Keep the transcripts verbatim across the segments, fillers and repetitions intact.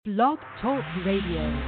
Blog Talk Radio.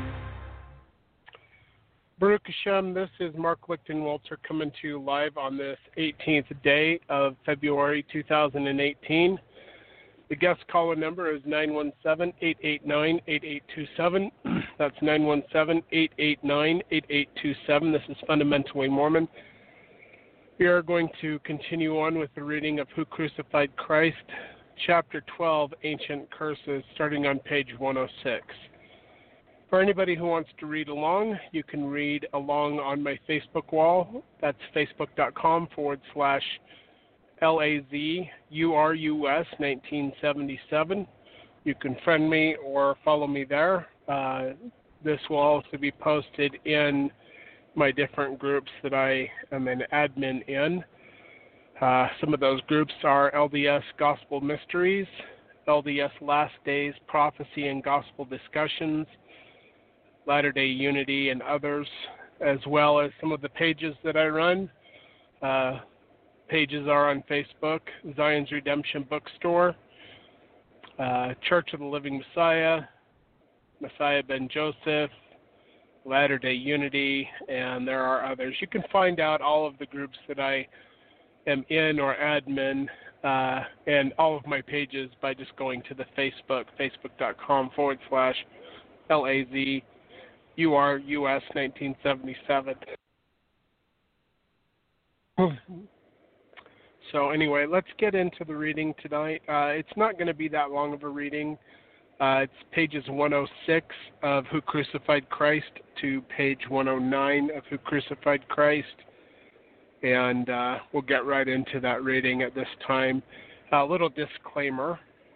Baruch Hashem, this is Mark Lichtenwalter coming to you live on this eighteenth day of February two thousand eighteen. The guest caller number is nine one seven, eight eight nine, eight eight two seven. That's nine one seven, eight eight nine, eight eight two seven. This is Fundamentally Mormon. We are going to continue on with the reading of Who Crucified Christ, Chapter twelve, Ancient Curses, starting on page one oh six. For anybody who wants to read along, you can read along on my Facebook wall. That's facebook.com forward slash LAZURUS nineteen seventy-seven. You can friend me or follow me there. Uh, this will also be posted in my different groups that I am an admin in. Uh, some of those groups are L D S Gospel Mysteries, L D S Last Days Prophecy and Gospel Discussions, Latter-day Unity, and others, as well as some of the pages that I run. Uh, pages are on Facebook, Zion's Redemption Bookstore, uh, Church of the Living Messiah, Messiah Ben Joseph, Latter-day Unity, and there are others. You can find out all of the groups that I am in or admin uh, and all of my pages by just going to the Facebook, facebook.com forward slash LAZURUS nineteen seventy-seven. So anyway, let's get into the reading tonight. Uh, it's not going to be that long of a reading. Uh, it's pages one oh six of Who Crucified Christ to page one oh nine of Who Crucified Christ. And uh, we'll get right into that reading at this time. A little disclaimer.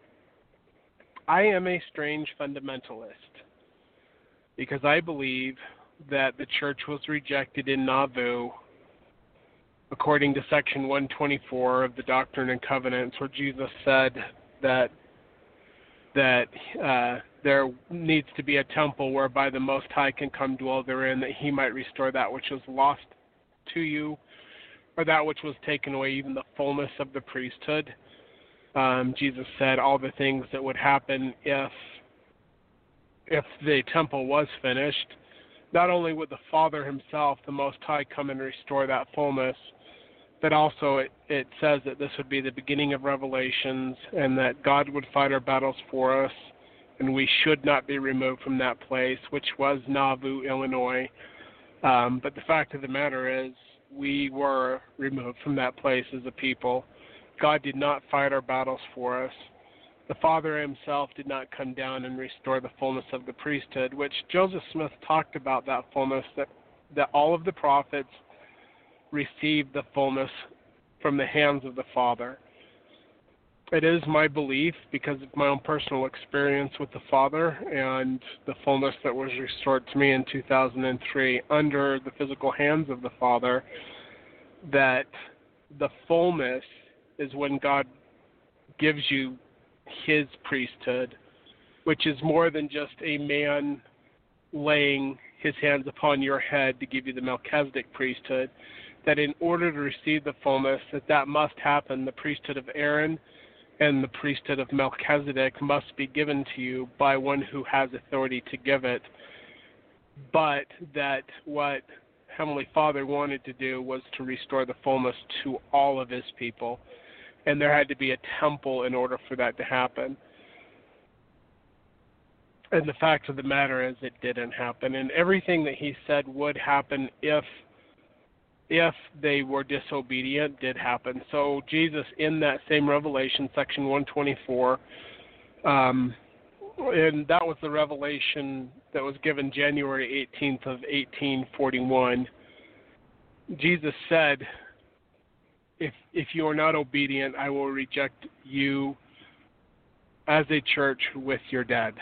I am a strange fundamentalist because I believe that the church was rejected in Nauvoo according to section one twenty-four of the Doctrine and Covenants, where Jesus said that that uh, there needs to be a temple whereby the Most High can come dwell therein, that he might restore that which was lost to you, or that which was taken away, even the fullness of the priesthood. Um, Jesus said all the things that would happen if if the temple was finished. Not only would the Father himself, the Most High, come and restore that fullness, but also it, it says that this would be the beginning of Revelations, and that God would fight our battles for us, and we should not be removed from that place, which was Nauvoo, Illinois. Um, but the fact of the matter is, we were removed from that place as a people. God did not fight our battles for us. The Father himself did not come down and restore the fullness of the priesthood, which Joseph Smith talked about, that fullness, that, that all of the prophets received the fullness from the hands of the Father. It is my belief, because of my own personal experience with the Father and the fullness that was restored to me in two thousand three under the physical hands of the Father, that the fullness is when God gives you his priesthood, which is more than just a man laying his hands upon your head to give you the Melchizedek priesthood, that in order to receive the fullness, that that must happen. The priesthood of Aaron and the priesthood of Melchizedek must be given to you by one who has authority to give it. But that what Heavenly Father wanted to do was to restore the fullness to all of his people. And there had to be a temple in order for that to happen. And the fact of the matter is, it didn't happen. And everything that he said would happen if if they were disobedient did happen. So Jesus, in that same Revelation, section one twenty-four, um, and that was the revelation that was given January eighteenth of eighteen forty-one, Jesus said, if if you are not obedient, I will reject you as a church with your dead.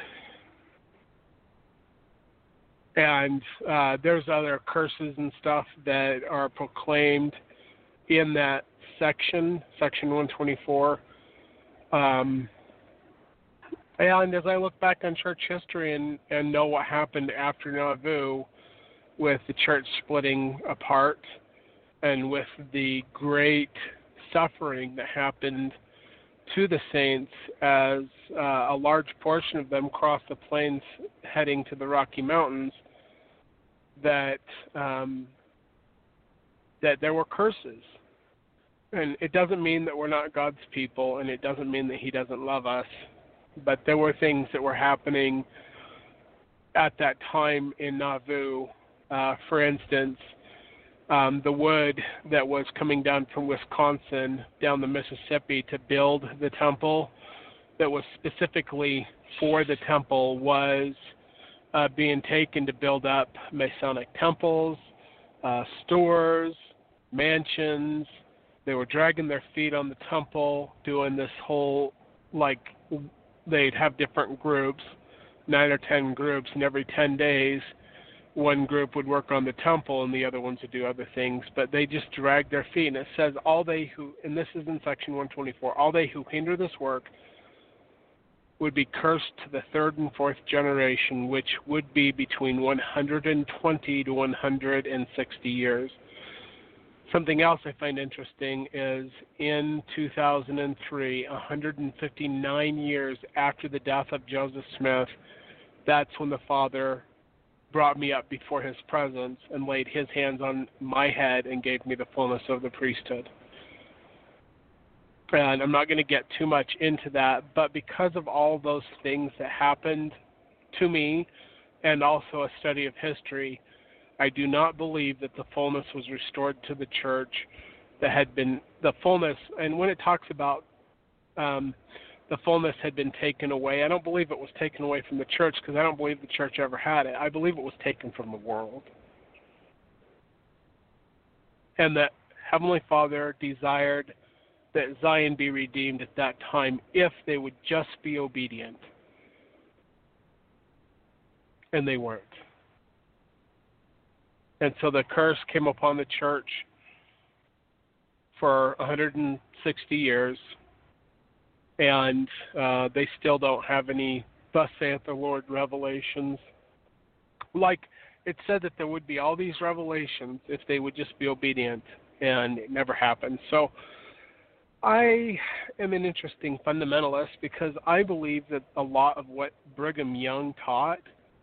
And uh, there's other curses and stuff that are proclaimed in that section, section one twenty-four. Um, and as I look back on church history and, and know what happened after Nauvoo, with the church splitting apart, and with the great suffering that happened to the saints as uh, a large portion of them crossed the plains heading to the Rocky Mountains, that um, that there were curses. And it doesn't mean that we're not God's people, and it doesn't mean that he doesn't love us, but there were things that were happening at that time in Nauvoo. Uh, for instance, um, the wood that was coming down from Wisconsin down the Mississippi to build the temple, that was specifically for the temple, was uh, being taken to build up Masonic temples, uh, stores, mansions. They were dragging their feet on the temple, doing this whole, like, they'd have different groups, nine or ten groups, and every ten days, one group would work on the temple and the other ones would do other things, but they just dragged their feet. And it says, all they who, and this is in section one twenty-four, all they who hinder this work would be cursed to the third and fourth generation, which would be between one hundred twenty to one hundred sixty years. Something else I find interesting is in two thousand three, one hundred fifty-nine years after the death of Joseph Smith, that's when the Father brought me up before his presence and laid his hands on my head and gave me the fullness of the priesthood. And I'm not going to get too much into that, but because of all those things that happened to me and also a study of history, I do not believe that the fullness was restored to the church that had been, the fullness, and when it talks about um, the fullness had been taken away, I don't believe it was taken away from the church, because I don't believe the church ever had it. I believe it was taken from the world. And that Heavenly Father desired that Zion be redeemed at that time if they would just be obedient. And they weren't. And so the curse came upon the church for one hundred sixty years, and uh, they still don't have any thus saith the Lord revelations. Like it said that there would be all these revelations if they would just be obedient, and it never happened. So I am an interesting fundamentalist because I believe that a lot of what Brigham Young taught,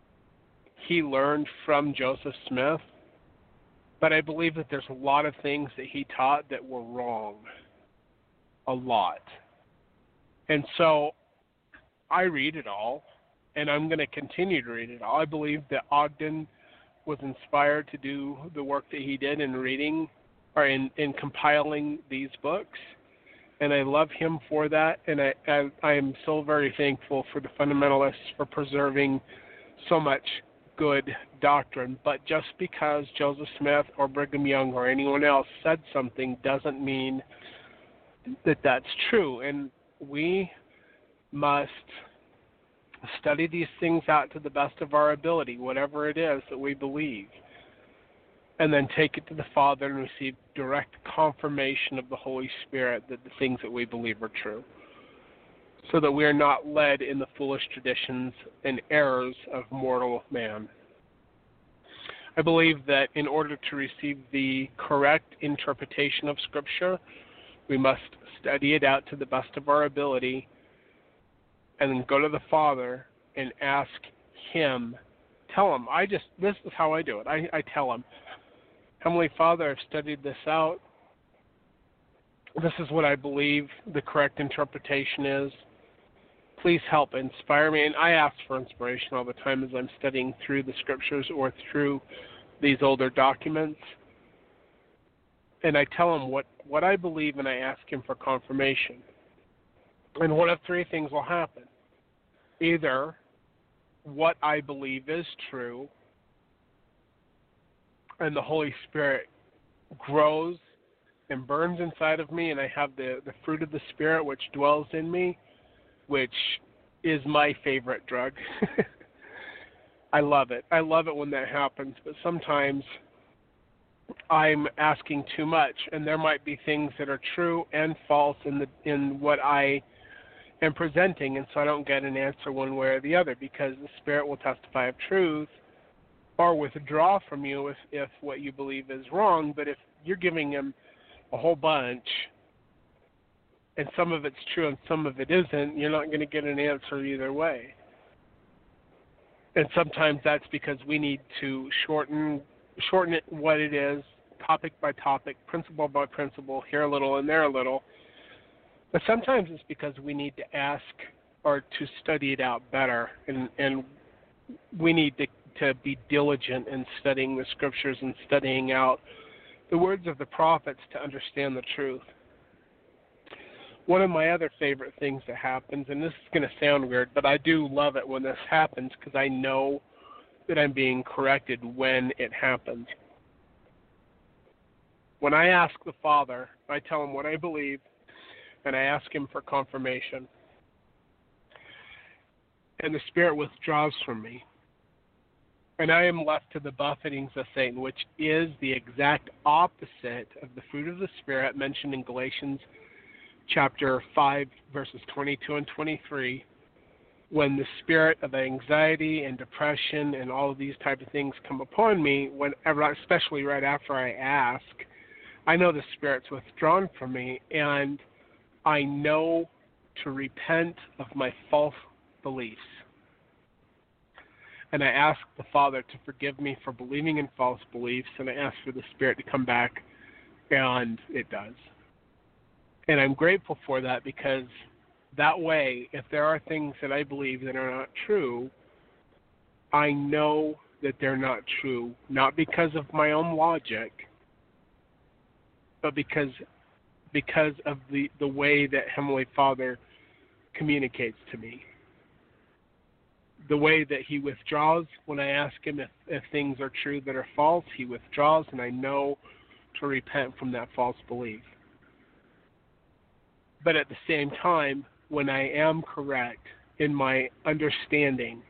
he learned from Joseph Smith. But I believe that there's a lot of things that he taught that were wrong. A lot. And so I read it all, and I'm going to continue to read it all. I believe that Ogden was inspired to do the work that he did in reading or in, in compiling these books. And I love him for that. And I, I, I am so very thankful for the fundamentalists for preserving so much good doctrine. But just because Joseph Smith or Brigham Young or anyone else said something doesn't mean that that's true. And we must study these things out to the best of our ability, whatever it is that we believe, and then take it to the Father and receive direct confirmation of the Holy Spirit that the things that we believe are true, so that we are not led in the foolish traditions and errors of mortal man. I believe that in order to receive the correct interpretation of Scripture, we must study it out to the best of our ability and then go to the Father and ask Him, tell Him, I just, this is how I do it. I, I tell Him, Heavenly Father, I've studied this out. This is what I believe the correct interpretation is. Please help inspire me. And I ask for inspiration all the time as I'm studying through the Scriptures or through these older documents. And I tell Him what, what I believe, and I ask Him for confirmation. And one of three things will happen. Either what I believe is true, and the Holy Spirit grows and burns inside of me, and I have the, the fruit of the Spirit which dwells in me, which is my favorite drug. I love it. I love it when that happens, but sometimes I'm asking too much, and there might be things that are true and false in the in what I am presenting, and so I don't get an answer one way or the other, because the Spirit will testify of truth or withdraw from you if, if what you believe is wrong. But if you're giving Him a whole bunch and some of it's true and some of it isn't, you're not going to get an answer either way. And sometimes that's because we need to shorten shorten it what it is, topic by topic, principle by principle, here a little and there a little. But sometimes it's because we need to ask or to study it out better, and, and we need to, to be diligent in studying the scriptures and studying out the words of the prophets to understand the truth. One of my other favorite things that happens, and this is going to sound weird, but I do love it when this happens because I know that I'm being corrected when it happens. When I ask the Father, I tell him what I believe, and I ask him for confirmation. And the Spirit withdraws from me. And I am left to the buffetings of Satan, which is the exact opposite of the fruit of the Spirit mentioned in Galatians chapter five, verses twenty-two and twenty-three, when the spirit of anxiety and depression and all of these type of things come upon me, whenever, especially right after I ask, I know the Spirit's withdrawn from me, and I know to repent of my false beliefs. And I ask the Father to forgive me for believing in false beliefs, and I ask for the Spirit to come back, and it does. And I'm grateful for that, because that way, if there are things that I believe that are not true, I know that they're not true, not because of my own logic, but because because of the, the way that Heavenly Father communicates to me. The way that he withdraws when I ask him if, if things are true that are false, he withdraws, and I know to repent from that false belief. But at the same time, when I am correct in my understanding,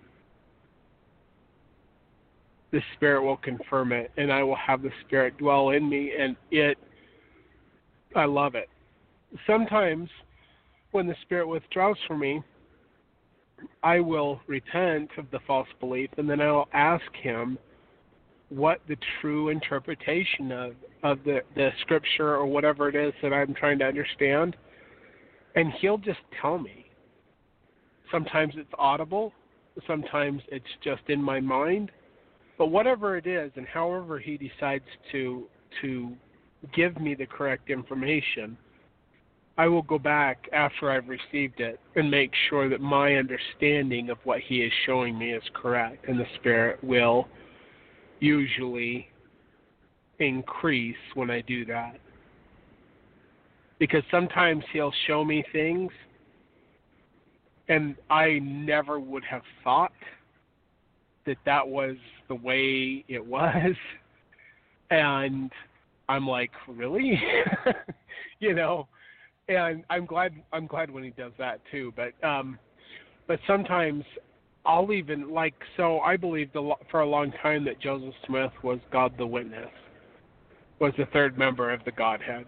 the Spirit will confirm it, and I will have the Spirit dwell in me, and it, I love it. Sometimes when the Spirit withdraws from me, I will repent of the false belief, and then I'll ask him what the true interpretation of, of the, the scripture or whatever it is that I'm trying to understand. And he'll just tell me. Sometimes it's audible. Sometimes it's just in my mind. But whatever it is, and however he decides to to give me the correct information, I will go back after I've received it and make sure that my understanding of what he is showing me is correct. And the Spirit will usually increase when I do that. Because sometimes he'll show me things, and I never would have thought that that was the way it was. And I'm like, really? you know? And I'm glad I'm glad when he does that too. But um, but sometimes I'll even, like, so I believed a lo- for a long time that Joseph Smith was God the Witness, was the third member of the Godhead.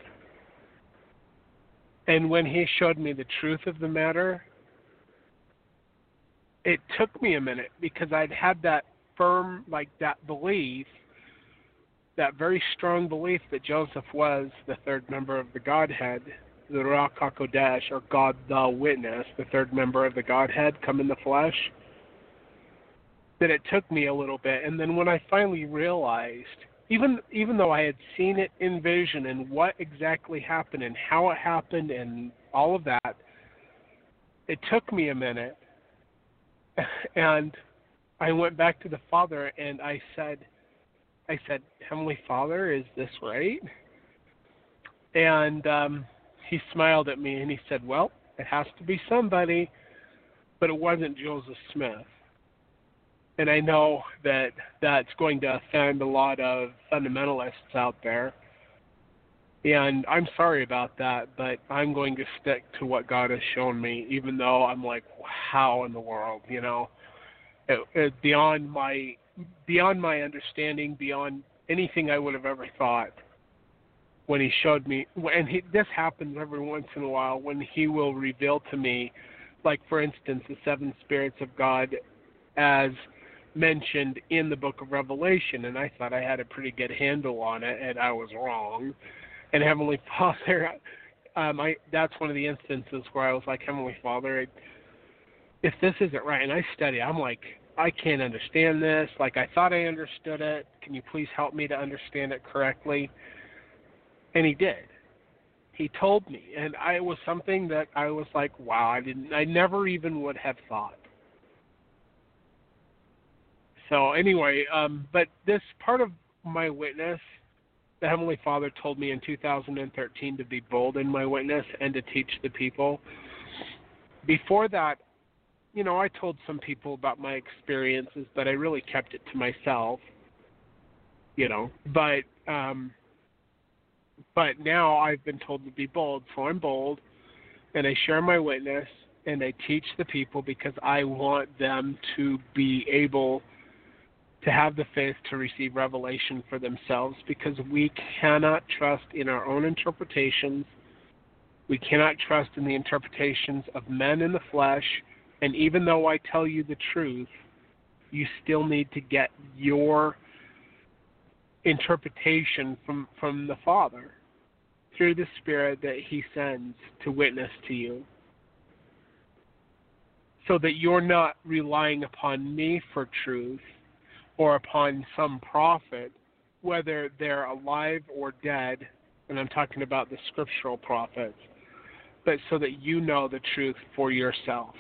And when he showed me the truth of the matter, it took me a minute, because I'd had that firm, like that belief, that very strong belief that Joseph was the third member of the Godhead, the Ruach HaKodesh, or God the Witness, the third member of the Godhead come in the flesh, that it took me a little bit. And then when I finally realized, Even even though I had seen it in vision and what exactly happened and how it happened and all of that, it took me a minute. And I went back to the Father and I said, I said, Heavenly Father, is this right? And um, he smiled at me and he said, well, it has to be somebody, but it wasn't Joseph Smith. And I know that that's going to offend a lot of fundamentalists out there. And I'm sorry about that, but I'm going to stick to what God has shown me, even though I'm like, how in the world, you know? It, it, beyond my beyond my understanding, beyond anything I would have ever thought, when he showed me, and he, this happens every once in a while, when he will reveal to me, like, for instance, the seven spirits of God as mentioned in the book of Revelation, and I thought I had a pretty good handle on it, and I was wrong. And Heavenly Father um, I that's one of the instances where I was like, Heavenly Father, I, if this isn't right, and I study, I'm like, I can't understand this. Like, I thought I understood it. Can you please help me to understand it correctly? And he did. He told me, and I it was something that I was like, wow, I didn't, I never even would have thought. So anyway, um, but this part of my witness, the Heavenly Father told me in two thousand thirteen to be bold in my witness and to teach the people. Before that, you know, I told some people about my experiences, but I really kept it to myself, you know. But um, but now I've been told to be bold, so I'm bold, and I share my witness, and I teach the people because I want them to be able to have the faith to receive revelation for themselves, because we cannot trust in our own interpretations. We cannot trust in the interpretations of men in the flesh, and even though I tell you the truth, you still need to get your interpretation from, from the Father through the Spirit that He sends to witness to you, so that you're not relying upon me for truth or upon some prophet, whether they're alive or dead, and I'm talking about the scriptural prophets, but so that you know the truth for yourself.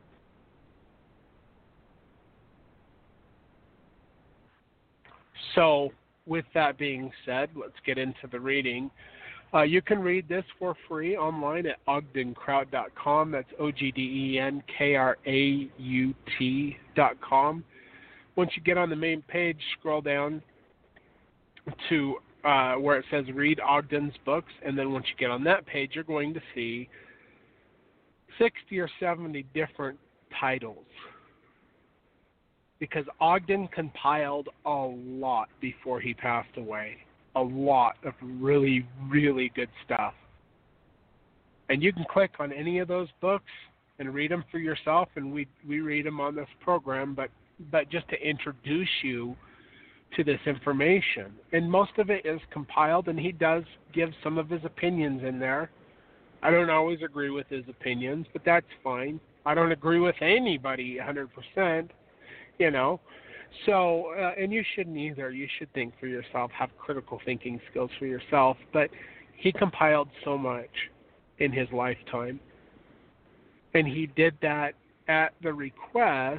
So, with that being said, let's get into the reading. Uh, you can read this for free online at ogden kraut dot com. That's O G D E N K R A U T dot com. Once you get on the main page, scroll down to uh, where it says Read Ogden's Books, and then once you get on that page, you're going to see sixty or seventy different titles, because Ogden compiled a lot before he passed away, a lot of really, really good stuff. And you can click on any of those books and read them for yourself, and we we read them on this program, but but just to introduce you to this information. And most of it is compiled, and he does give some of his opinions in there. I don't always agree with his opinions, but that's fine. I don't agree with anybody one hundred percent, you know. So, uh, and you shouldn't either. You should think for yourself, have critical thinking skills for yourself. But he compiled so much in his lifetime, and he did that at the request,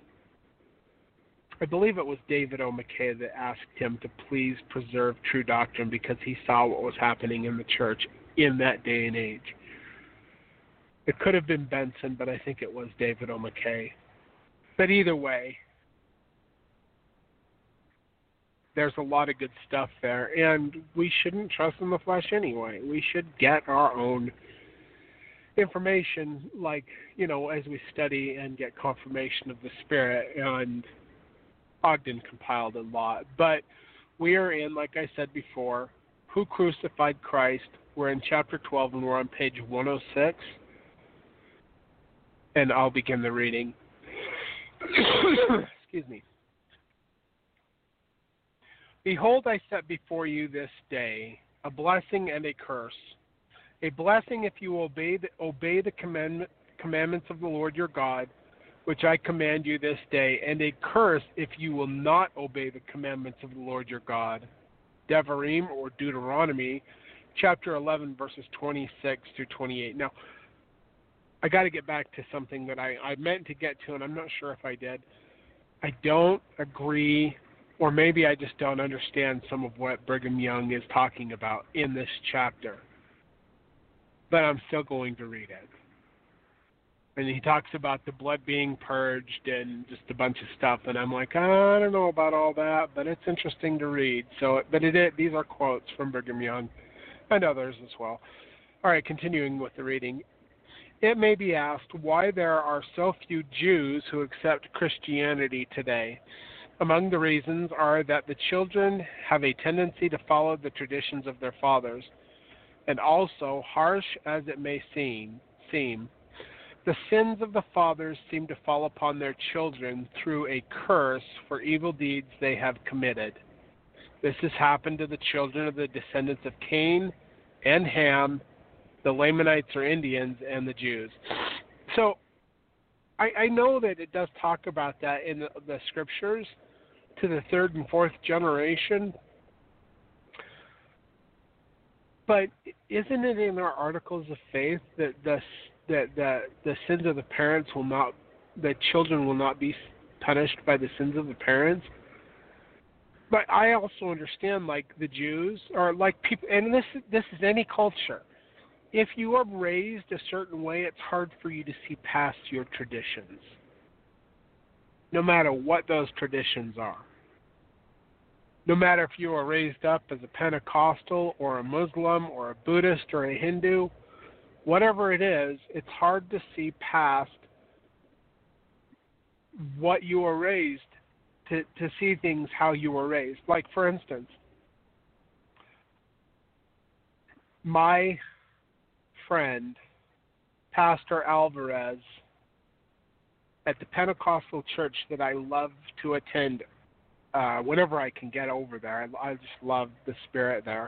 I believe it was David O. McKay that asked him to please preserve true doctrine because he saw what was happening in the church in that day and age. It could have been Benson, but I think it was David O. McKay. But either way, there's a lot of good stuff there, and we shouldn't trust in the flesh anyway. We should get our own information, like, you know, as we study and get confirmation of the Spirit, and Ogden compiled a lot. But we are in, like I said before, Who Crucified Christ? We're in chapter twelve, and we're on page one oh six, and I'll begin the reading. Excuse me. Behold, I set before you this day a blessing and a curse. A blessing if you obey the, obey the commandment, commandments of the Lord your God, which I command you this day, and a curse if you will not obey the commandments of the Lord your God. Devarim, or Deuteronomy, chapter eleven, verses twenty-six through twenty-eight. Now, I got to get back to something that I, I meant to get to, and I'm not sure if I did. I don't agree, or maybe I just don't understand some of what Brigham Young is talking about in this chapter. But I'm still going to read it. And he talks about the blood being purged and just a bunch of stuff, and I'm like, oh, I don't know about all that, but it's interesting to read. So, but it is, these are quotes from Brigham Young and others as well. All right, continuing with the reading. It may be asked why there are so few Jews who accept Christianity today. Among the reasons are that the children have a tendency to follow the traditions of their fathers, and also, harsh as it may seem, seem, the sins of the fathers seem to fall upon their children through a curse for evil deeds they have committed. This has happened to the children of the descendants of Cain and Ham the Lamanites or Indians, and the Jews. So I, I know that it does talk about that in the, the scriptures to the third and fourth generation. But isn't it in our articles of faith that the that the, the sins of the parents will not, the children will not be punished by the sins of the parents? But I also understand, like the Jews, or like people, and this this is any culture. If you are raised a certain way, it's hard for you to see past your traditions, no matter what those traditions are. No matter if you were raised up as a Pentecostal or a Muslim or a Buddhist or a Hindu, whatever it is, it's hard to see past what you were raised to, to see things how you were raised. Like, for instance, my friend, Pastor Alvarez, at the Pentecostal church that I love to attend uh, whenever I can get over there. I, I just love the spirit there.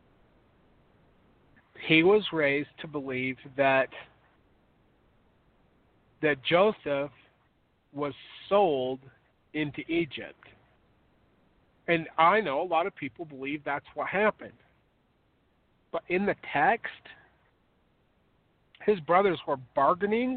He was raised to believe that that Joseph was sold into Egypt. And I know a lot of people believe that's what happened. But in the text, his brothers were bargaining.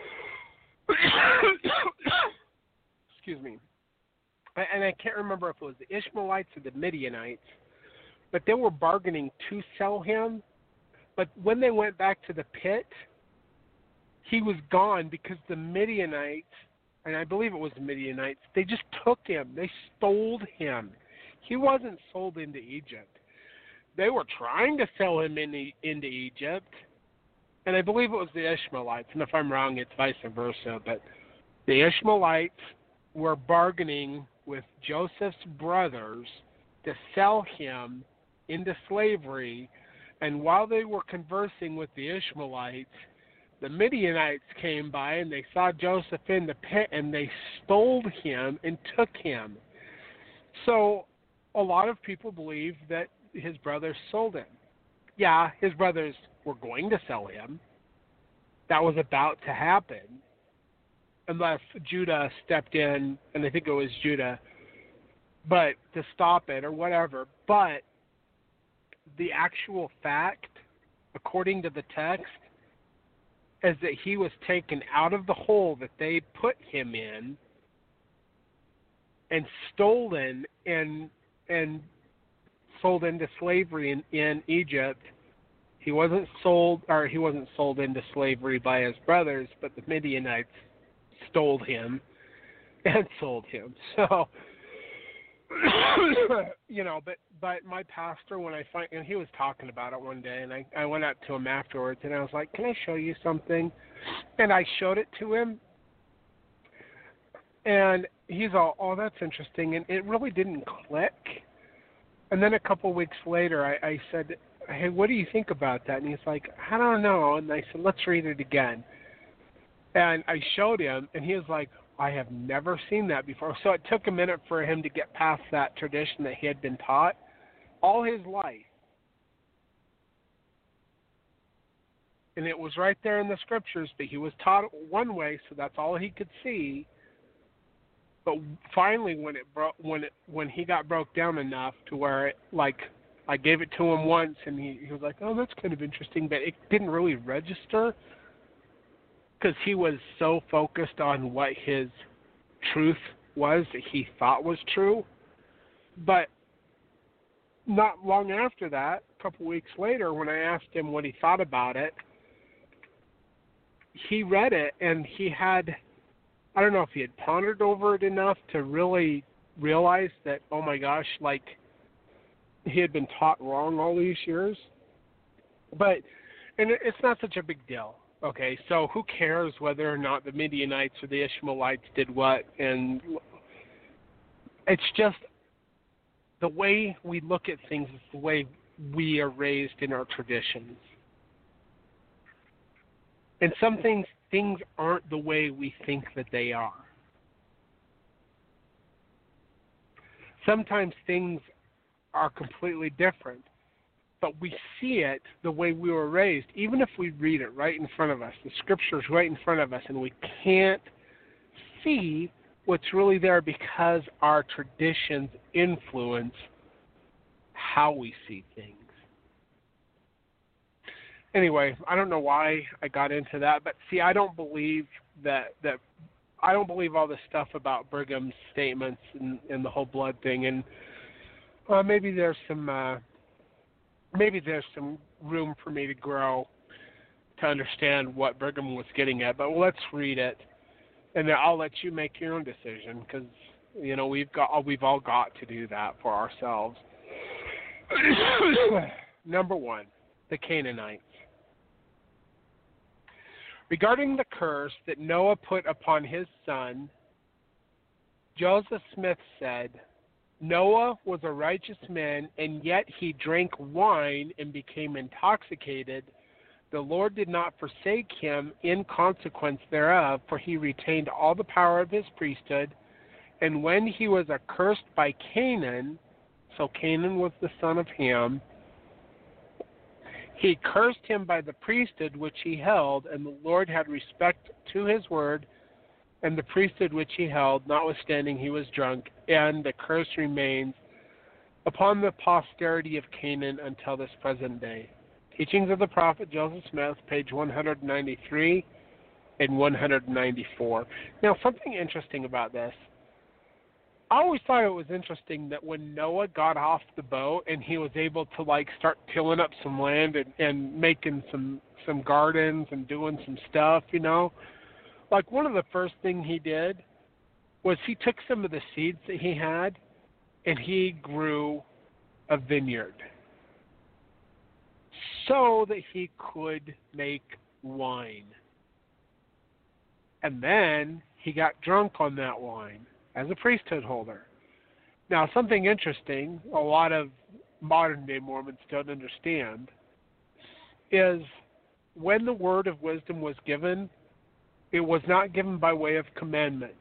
Excuse me. And I can't remember if it was the Ishmaelites or the Midianites, but they were bargaining to sell him. But when they went back to the pit, he was gone because the Midianites, and I believe it was the Midianites, they just took him. They stole him. He wasn't sold into Egypt. They were trying to sell him into, into Egypt, and I believe it was the Ishmaelites. And if I'm wrong, it's vice versa. But the Ishmaelites were bargaining with Joseph's brothers to sell him into slavery. And while they were conversing with the Ishmaelites, the Midianites came by and they saw Joseph in the pit and they stole him and took him. So a lot of people believe that his brothers sold him. Yeah, his brothers were going to sell him. That was about to happen. Unless Judah stepped in, and I think it was Judah, but to stop it or whatever. But the actual fact, according to the text, is that he was taken out of the hole that they put him in and stolen and and sold into slavery in, in Egypt. He wasn't sold, or he wasn't sold into slavery by his brothers, but the Midianites stole him and sold him. So, you know, but but my pastor, when I find, and he was talking about it one day, and I, I went up to him afterwards, and I was like, can I show you something? And I showed it to him, and he's all, oh, that's interesting, and it really didn't click. And then a couple weeks later, I, I said, hey, what do you think about that? And he's like, I don't know. And I said, let's read it again. And I showed him, and he was like, I have never seen that before. So it took a minute for him to get past that tradition that he had been taught all his life. And it was right there in the scriptures, but he was taught one way, so that's all he could see. But finally, when it bro- when it when he got broke down enough to where it, like, I gave it to him once, and he, he was like, oh, that's kind of interesting, but it didn't really register because he was so focused on what his truth was that he thought was true. But not long after that, a couple weeks later, when I asked him what he thought about it, he read it, and he had, I don't know if he had pondered over it enough to really realize that, oh my gosh, like, he had been taught wrong all these years. But, and it's not such a big deal. Okay, so who cares whether or not the Midianites or the Ishmaelites did what? And it's just the way we look at things is the way we are raised in our traditions. And some things, things aren't the way we think that they are. Sometimes things are completely different. but we see it the way we were raised, even if we read it right in front of us, the scripture's right in front of us, and we can't see what's really there because our traditions influence how we see things. Anyway, I don't know why I got into that, but see, I don't believe that that I don't believe all this stuff about Brigham's statements and, and the whole blood thing. And uh, maybe there's some uh, maybe there's some room for me to grow to understand what Brigham was getting at. But let's read it, and then I'll let you make your own decision, because you know we've got we've all got to do that for ourselves. Number one, the Canaanites. Regarding the curse that Noah put upon his son, Joseph Smith said, Noah was a righteous man, and yet he drank wine and became intoxicated. The Lord did not forsake him in consequence thereof, for he retained all the power of his priesthood. And when he was accursed by Canaan, so Canaan was the son of Ham, he cursed him by the priesthood which he held, and the Lord had respect to his word and the priesthood which he held, notwithstanding he was drunk, and the curse remains upon the posterity of Canaan until this present day. Teachings of the Prophet Joseph Smith, page one ninety-three and one ninety-four. Now, something interesting about this. I always thought it was interesting that when Noah got off the boat and he was able to like start tilling up some land and, and making some, some gardens and doing some stuff, you know, like one of the first things he did was he took some of the seeds that he had and he grew a vineyard so that he could make wine. And then he got drunk on that wine as a priesthood holder. Now, something interesting, a lot of modern-day Mormons don't understand, is when the word of wisdom was given, it was not given by way of commandment.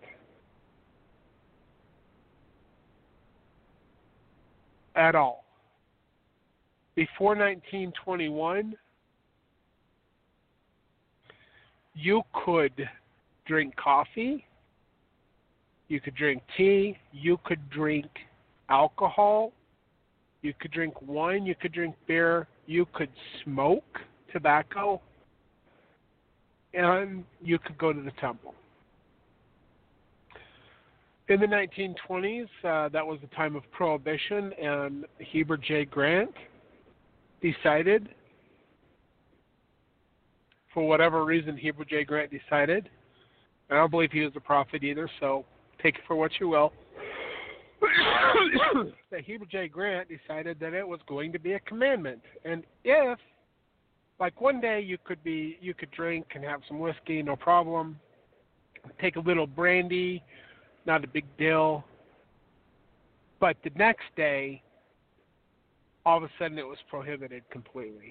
At all. Before nineteen twenty-one, you could drink coffee, you could drink tea, you could drink alcohol, you could drink wine, you could drink beer, you could smoke tobacco, and you could go to the temple. In the nineteen twenties, uh, that was the time of Prohibition, and Heber J. Grant decided, for whatever reason Heber J. Grant decided, I don't believe he was a prophet either, so take it for what you will, that Heber J. Grant decided that it was going to be a commandment. And if, like one day you could be, you could drink and have some whiskey, no problem, take a little brandy, not a big deal, but the next day, all of a sudden it was prohibited completely.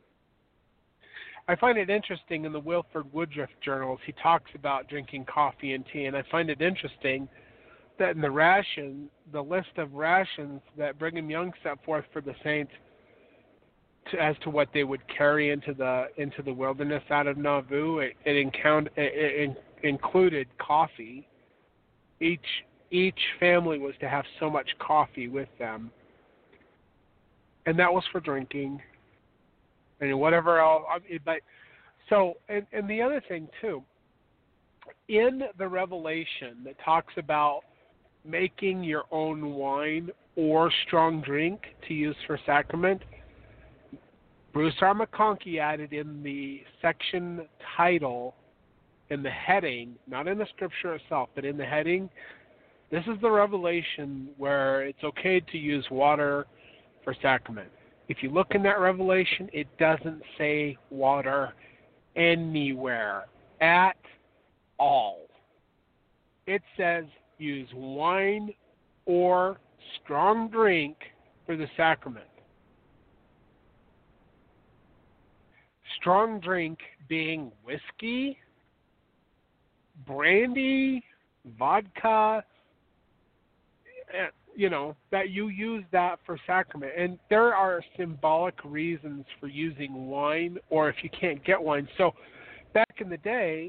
I find it interesting in the Wilford Woodruff journals, he talks about drinking coffee and tea, and I find it interesting that in the ration, the list of rations that Brigham Young set forth for the saints to, as to what they would carry into the into the wilderness out of Nauvoo, it, it, encounter, it, it included coffee. Each each family was to have so much coffee with them, and that was for drinking. And whatever else, but so, and, and the other thing too, in the Revelation that talks about making your own wine or strong drink to use for sacrament, Bruce R. McConkie added in the section title, in the heading, not in the scripture itself, but in the heading, this is the revelation where it's okay to use water for sacrament. If you look in that revelation, it doesn't say water anywhere at all. It says use wine or strong drink for the sacrament. Strong drink being whiskey, brandy, vodka, uh, you know, that you use that for sacrament. And there are symbolic reasons for using wine, or if you can't get wine. So back in the day,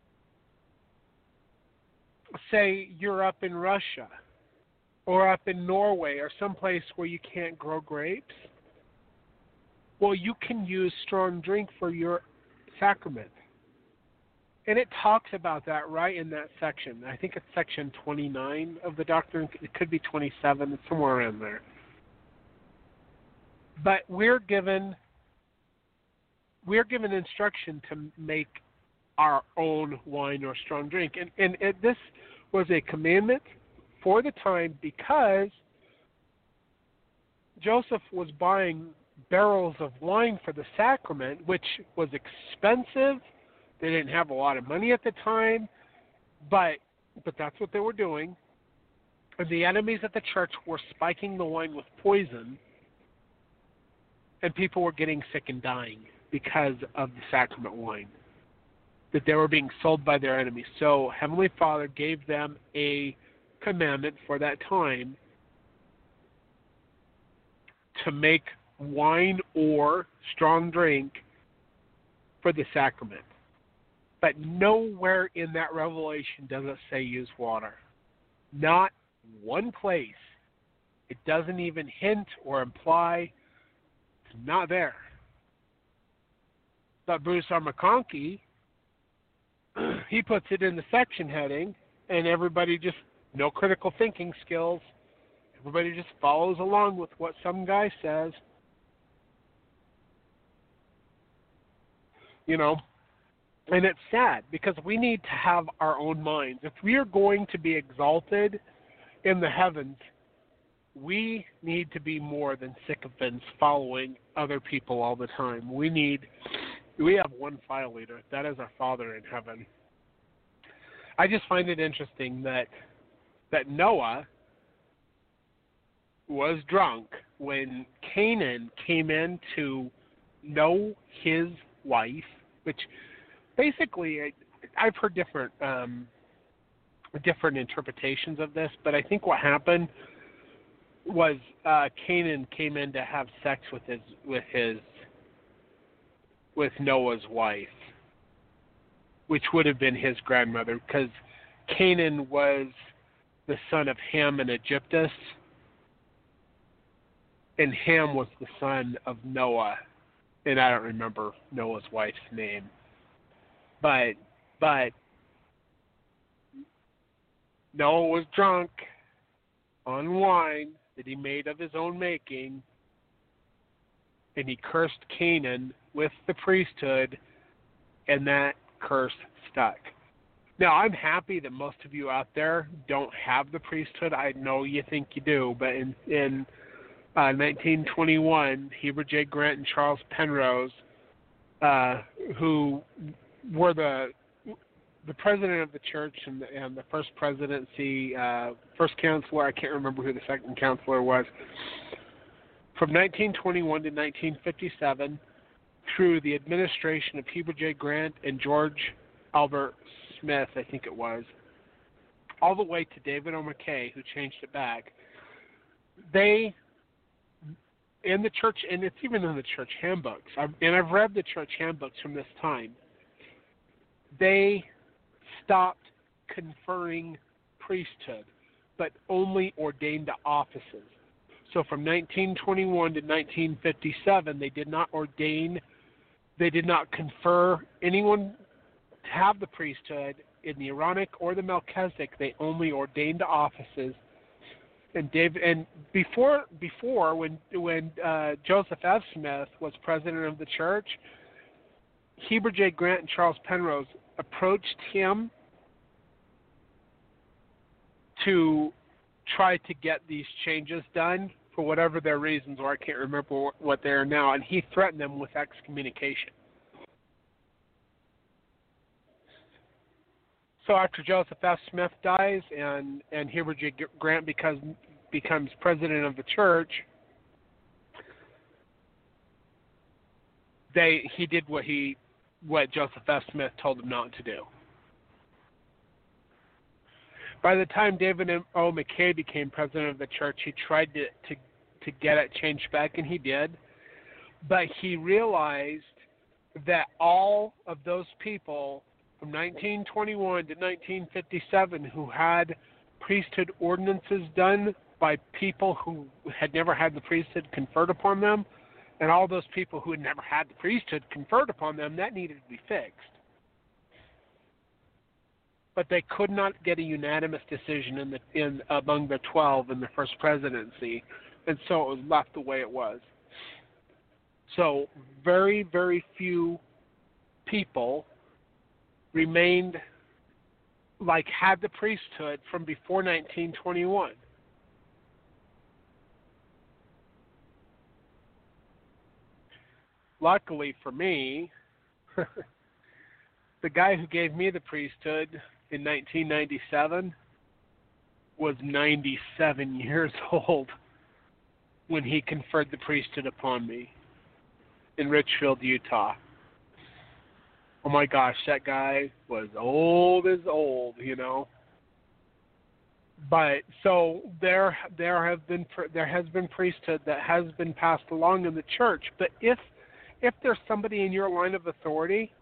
say you're up in Russia or up in Norway or someplace where you can't grow grapes, well, you can use strong drink for your sacrament. And it talks about that right in that section. I think it's section twenty-nine of the Doctrine. It could be twenty-seven. It's somewhere around there. But we're given we're given instruction to make our own wine or strong drink. And, and it, this was a commandment for the time because Joseph was buying barrels of wine for the sacrament, which was expensive. They didn't have a lot of money at the time, but but that's what they were doing. And the enemies of the church were spiking the wine with poison, and people were getting sick and dying because of the sacrament wine that they were being sold by their enemies. So Heavenly Father gave them a commandment for that time to make wine or strong drink for the sacrament. But nowhere in that revelation does it say use water. Not one place. It doesn't even hint or imply. It's not there. But Bruce R. McConkie, he puts it in the section heading, and everybody just, no critical thinking skills. Everybody just follows along with what some guy says. You know, and it's sad because we need to have our own minds. If we are going to be exalted in the heavens, we need to be more than sycophants following other people all the time. We need, we have one file leader. That is our Father in heaven. I just find it interesting that that Noah was drunk when Canaan came in to know his wife, which basically I've heard different um, different interpretations of this, but I think what happened was uh, Canaan came in to have sex with his with his with Noah's wife, which would have been his grandmother, because Canaan was the son of Ham and Egyptus, and Ham was the son of Noah, and I don't remember Noah's wife's name. But but Noah was drunk on wine that he made of his own making, and he cursed Canaan with the priesthood, and that curse stuck. Now, I'm happy that most of you out there don't have the priesthood. I know you think you do, but in, in uh, nineteen twenty-one, Heber J. Grant and Charles Penrose, uh, who were the the president of the church and the, and the first presidency, uh, first counselor, I can't remember who the second counselor was, from nineteen twenty-one to nineteen fifty-seven, through the administration of Heber J. Grant and George Albert Smith, I think it was, all the way to David O. McKay, who changed it back. They, in the church, and it's even in the church handbooks, I've, and I've read the church handbooks from this time, they stopped conferring priesthood, but only ordained to offices. So from nineteen twenty-one to nineteen fifty-seven, they did not ordain, they did not confer anyone to have the priesthood in the Aaronic or the Melchizedek. They only ordained to offices. And David, and before, before when when uh, Joseph F. Smith was president of the church, Heber J. Grant and Charles Penrose approached him to try to get these changes done for whatever their reasons were. I can't remember what they are now, and he threatened them with excommunication. So after Joseph F. Smith dies and, and Heber J. Grant becomes, becomes president of the church, they he did what he what Joseph F. Smith told him not to do. By the time David O. McKay became president of the church, he tried to, to, to get it changed back, and he did. But he realized that all of those people from nineteen twenty-one to nineteen fifty-seven who had priesthood ordinances done by people who had never had the priesthood conferred upon them, and all those people who had never had the priesthood conferred upon them, that needed to be fixed. But they could not get a unanimous decision in the in among the twelve in the first presidency, and so it was left the way it was. So very, very few people remained, like, had the priesthood from before nineteen twenty-one. Luckily for me, the guy who gave me the priesthood in nineteen ninety-seven was ninety-seven years old when he conferred the priesthood upon me in Richfield, Utah. Oh my gosh, that guy was old as old, you know. But so there, there have been there has been priesthood that has been passed along in the church. But if if there's somebody in your line of authority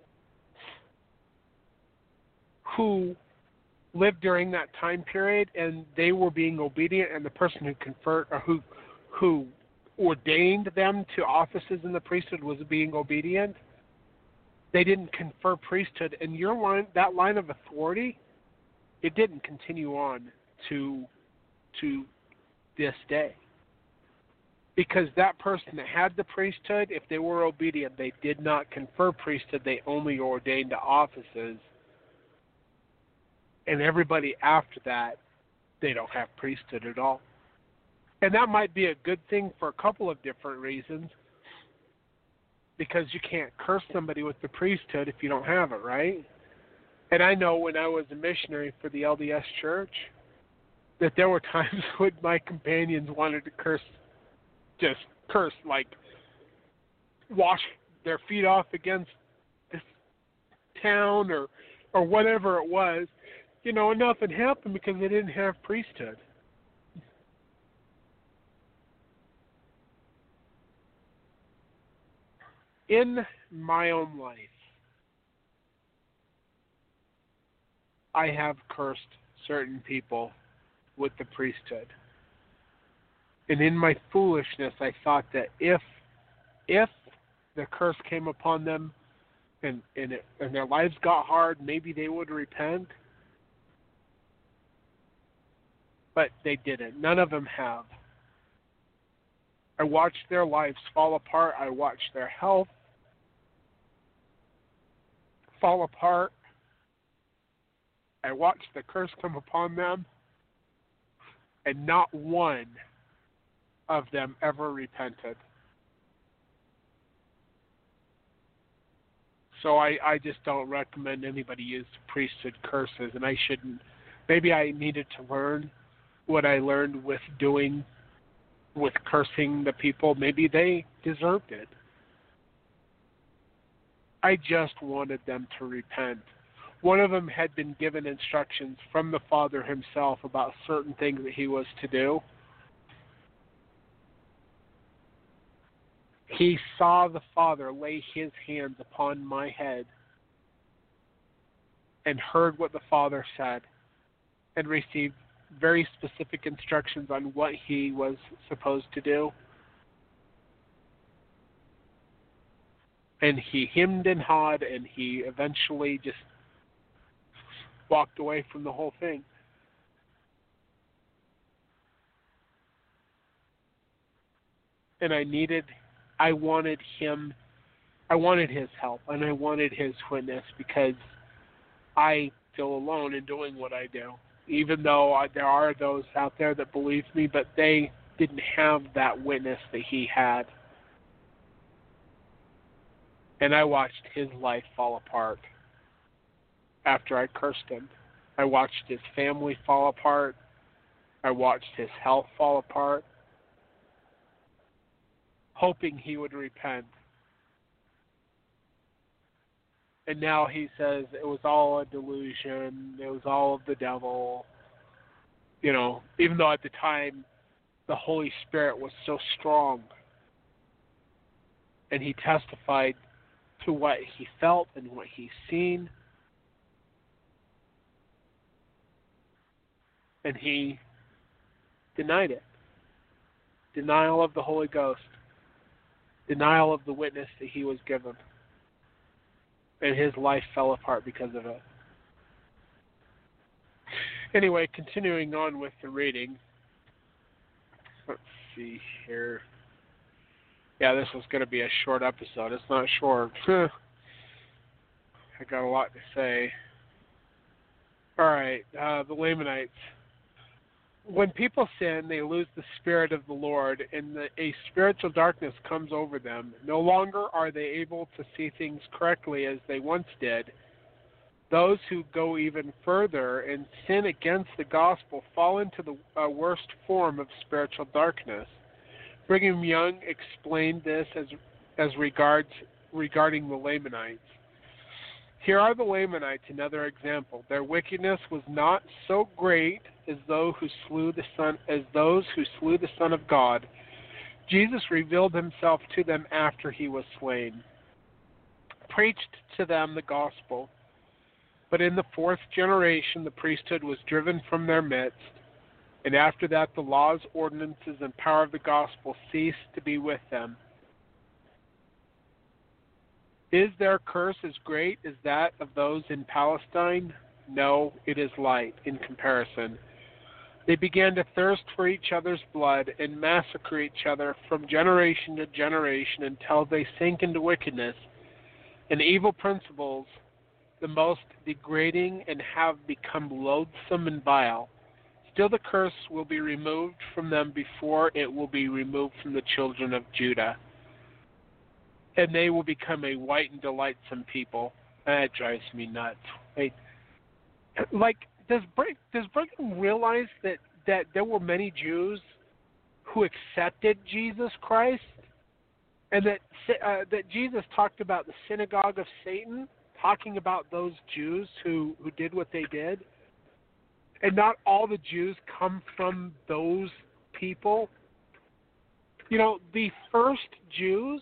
who lived during that time period and they were being obedient, and the person who conferred or who who ordained them to offices in the priesthood was being obedient, they didn't confer priesthood, and your line, that line of authority, it didn't continue on to to this day. Because that person that had the priesthood, if they were obedient, they did not confer priesthood, they only ordained to offices. And everybody after that, they don't have priesthood at all. And that might be a good thing for a couple of different reasons. Because you can't curse somebody with the priesthood if you don't have it, right? And I know when I was a missionary for the L D S Church, that there were times when my companions wanted to curse, just curse, like wash their feet off against this town or, or whatever it was, you know, and nothing happened because they didn't have priesthood. In my own life, I have cursed certain people with the priesthood. And in my foolishness, I thought that if if the curse came upon them and, and, it, and their lives got hard, maybe they would repent. But they didn't. None of them have. I watched their lives fall apart. I watched their health fall apart. I watched the curse come upon them, and not one of them ever repented. So I, I just don't recommend anybody use priesthood curses, and I shouldn't. Maybe I needed to learn what I learned with doing, with cursing the people. Maybe they deserved it. I just wanted them to repent. One of them had been given instructions from the Father himself about certain things that he was to do. He saw the Father lay his hands upon my head and heard what the Father said and received very specific instructions on what he was supposed to do. And he hemmed and hawed, and he eventually just walked away from the whole thing. And I needed, I wanted him, I wanted his help, and I wanted his witness, because I feel alone in doing what I do. Even though I, there are those out there that believe me, but they didn't have that witness that he had. And I watched his life fall apart after I cursed him. I watched his family fall apart. I watched his health fall apart, hoping he would repent. And now he says it was all a delusion. It was all of the devil. You know, even though at the time the Holy Spirit was so strong and he testified to what he felt and what he's seen, and he denied it. Denial of the Holy Ghost. Denial of the witness that he was given. And his life fell apart because of it. Anyway, continuing on with the reading. Let's see here. Yeah, this was going to be a short episode. It's not short. I got a lot to say. All right, uh, the Lamanites. When people sin, they lose the Spirit of the Lord, and the, a spiritual darkness comes over them. No longer are they able to see things correctly as they once did. Those who go even further and sin against the gospel fall into the uh, worst form of spiritual darkness. Brigham Young explained this as as regards regarding the Lamanites. Here are the Lamanites, another example. Their wickedness was not so great as those who slew the son as those who slew the Son of God. Jesus revealed himself to them after he was slain, preached to them the gospel. But in the fourth generation, the priesthood was driven from their midst, and after that, the laws, ordinances, and power of the gospel ceased to be with them. Is their curse as great as that of those in Palestine? No, it is light in comparison. They began to thirst for each other's blood and massacre each other from generation to generation until they sink into wickedness and evil principles, the most degrading, and have become loathsome and vile. Still the curse will be removed from them before it will be removed from the children of Judah. And they will become a white and delightsome people. That drives me nuts. Like, like does Brigham, does Brigham realize that, that there were many Jews who accepted Jesus Christ, and that uh, that Jesus talked about the synagogue of Satan, talking about those Jews who, who did what they did, and not all the Jews come from those people. You know, the first Jews,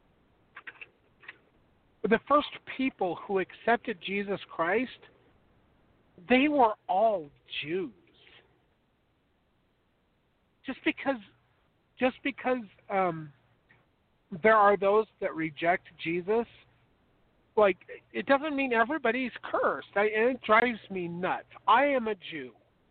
the first people who accepted Jesus Christ, they were all Jews. Just because, just because um, there are those that reject Jesus, like, it doesn't mean everybody's cursed. I, and it drives me nuts. I am a Jew.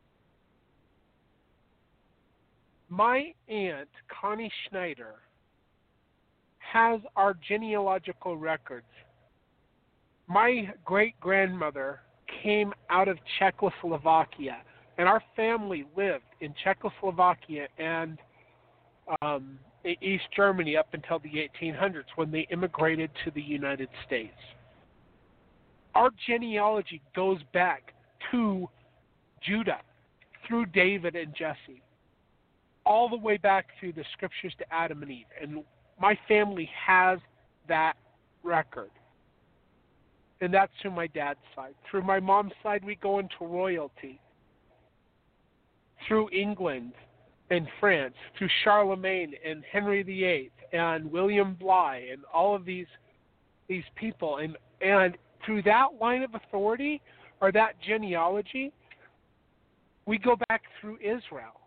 My aunt, Connie Schneider, has our genealogical records. My great-grandmother came out of Czechoslovakia, and our family lived in Czechoslovakia and um, East Germany up until the eighteen hundreds when they immigrated to the United States. Our genealogy goes back to Judah, through David and Jesse, all the way back through the scriptures to Adam and Eve. And my family has that record. And that's through my dad's side. Through my mom's side, we go into royalty. Through England and France, through Charlemagne and Henry the Eighth and William Bligh and all of these these people. And, and through that line of authority, or that genealogy, we go back through Israel.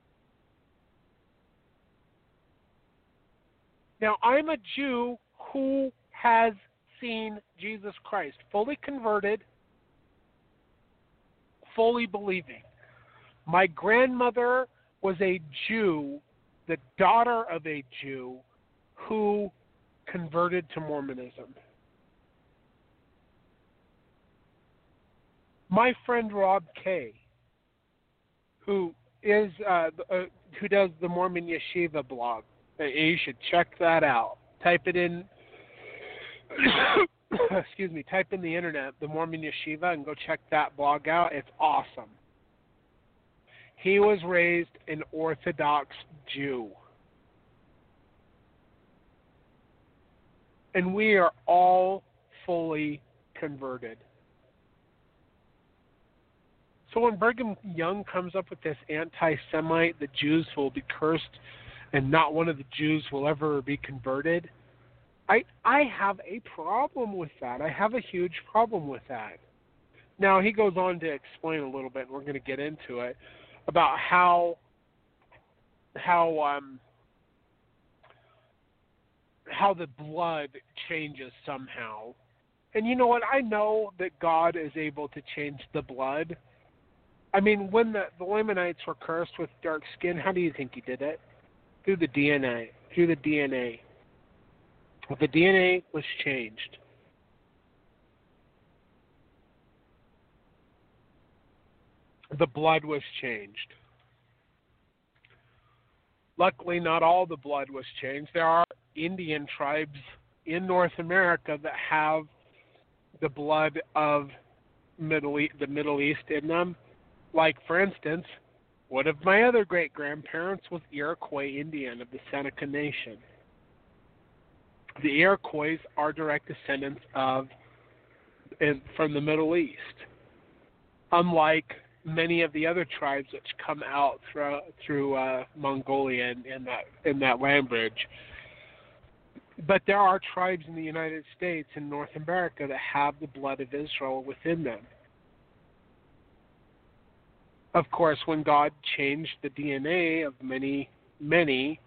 Now, I'm a Jew who has seen Jesus Christ, fully converted, fully believing. My grandmother was a Jew, the daughter of a Jew, who converted to Mormonism. My friend Rob Kay, who is uh, uh, who does the Mormon Yeshiva blog, you should check that out. Type it in. excuse me. Type in the internet, the Mormon Yeshiva, and go check that blog out. It's awesome. He was raised an Orthodox Jew. And we are all fully converted. So when Brigham Young comes up with this anti-Semite, the Jews will be cursed and not one of the Jews will ever be converted, I I have a problem with that. I have a huge problem with that. Now, he goes on to explain a little bit, and we're going to get into it, about how how um, how the blood changes somehow. And you know what? I know that God is able to change the blood. I mean, when the, the Lamanites were cursed with dark skin, how do you think he did it? Through the D N A. Through the D N A. The D N A was changed. The blood was changed. Luckily, not all the blood was changed. There are Indian tribes in North America that have the blood of Middle East, the Middle East in them. Like, for instance, one of my other great-grandparents was Iroquois Indian of the Seneca Nation. The Iroquois are direct descendants of in, from the Middle East, unlike many of the other tribes which come out through, through uh, Mongolia and, and that in that land bridge. But there are tribes in the United States and North America that have the blood of Israel within them. Of course, when God changed the D N A of many, many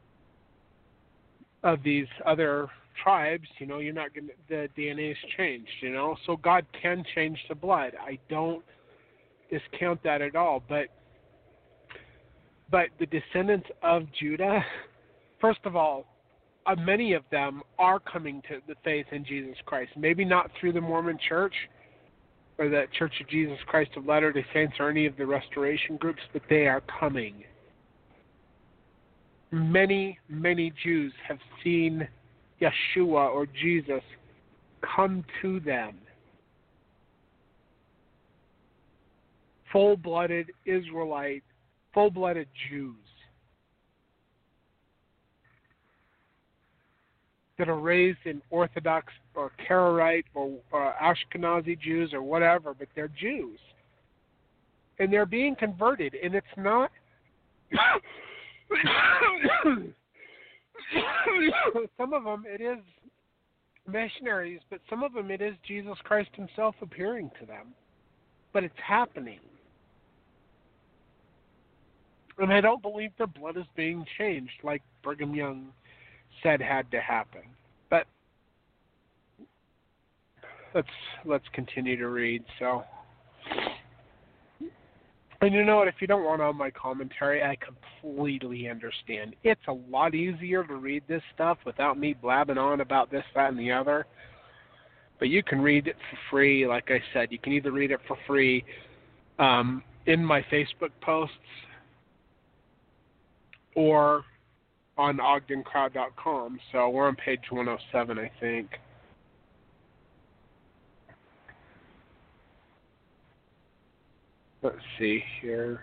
of these other tribes, you know, you're not going to, the D N A is changed, you know. So God can change the blood. I don't discount that at all. But, but the descendants of Judah, first of all, Uh, many of them are coming to the faith in Jesus Christ. Maybe not through the Mormon Church or the Church of Jesus Christ of Latter-day Saints or any of the restoration groups, but they are coming. Many, many Jews have seen Yeshua or Jesus come to them. Full-blooded Israelite, full-blooded Jews that are raised in Orthodox or Karaite or, or Ashkenazi Jews or whatever, but they're Jews. And they're being converted, and it's not... some of them, it is missionaries, but some of them, it is Jesus Christ himself appearing to them. But it's happening. And I don't believe their blood is being changed like Brigham Young said had to happen. But let's let's continue to read. So, and you know what? If you don't want all my commentary, I completely understand. It's a lot easier to read this stuff without me blabbing on about this, that, and the other. But you can read it for free. Like I said, you can either read it for free um, in my Facebook posts or on ogden crowd dot com. So we're on page one oh seven, I think. Let's see here.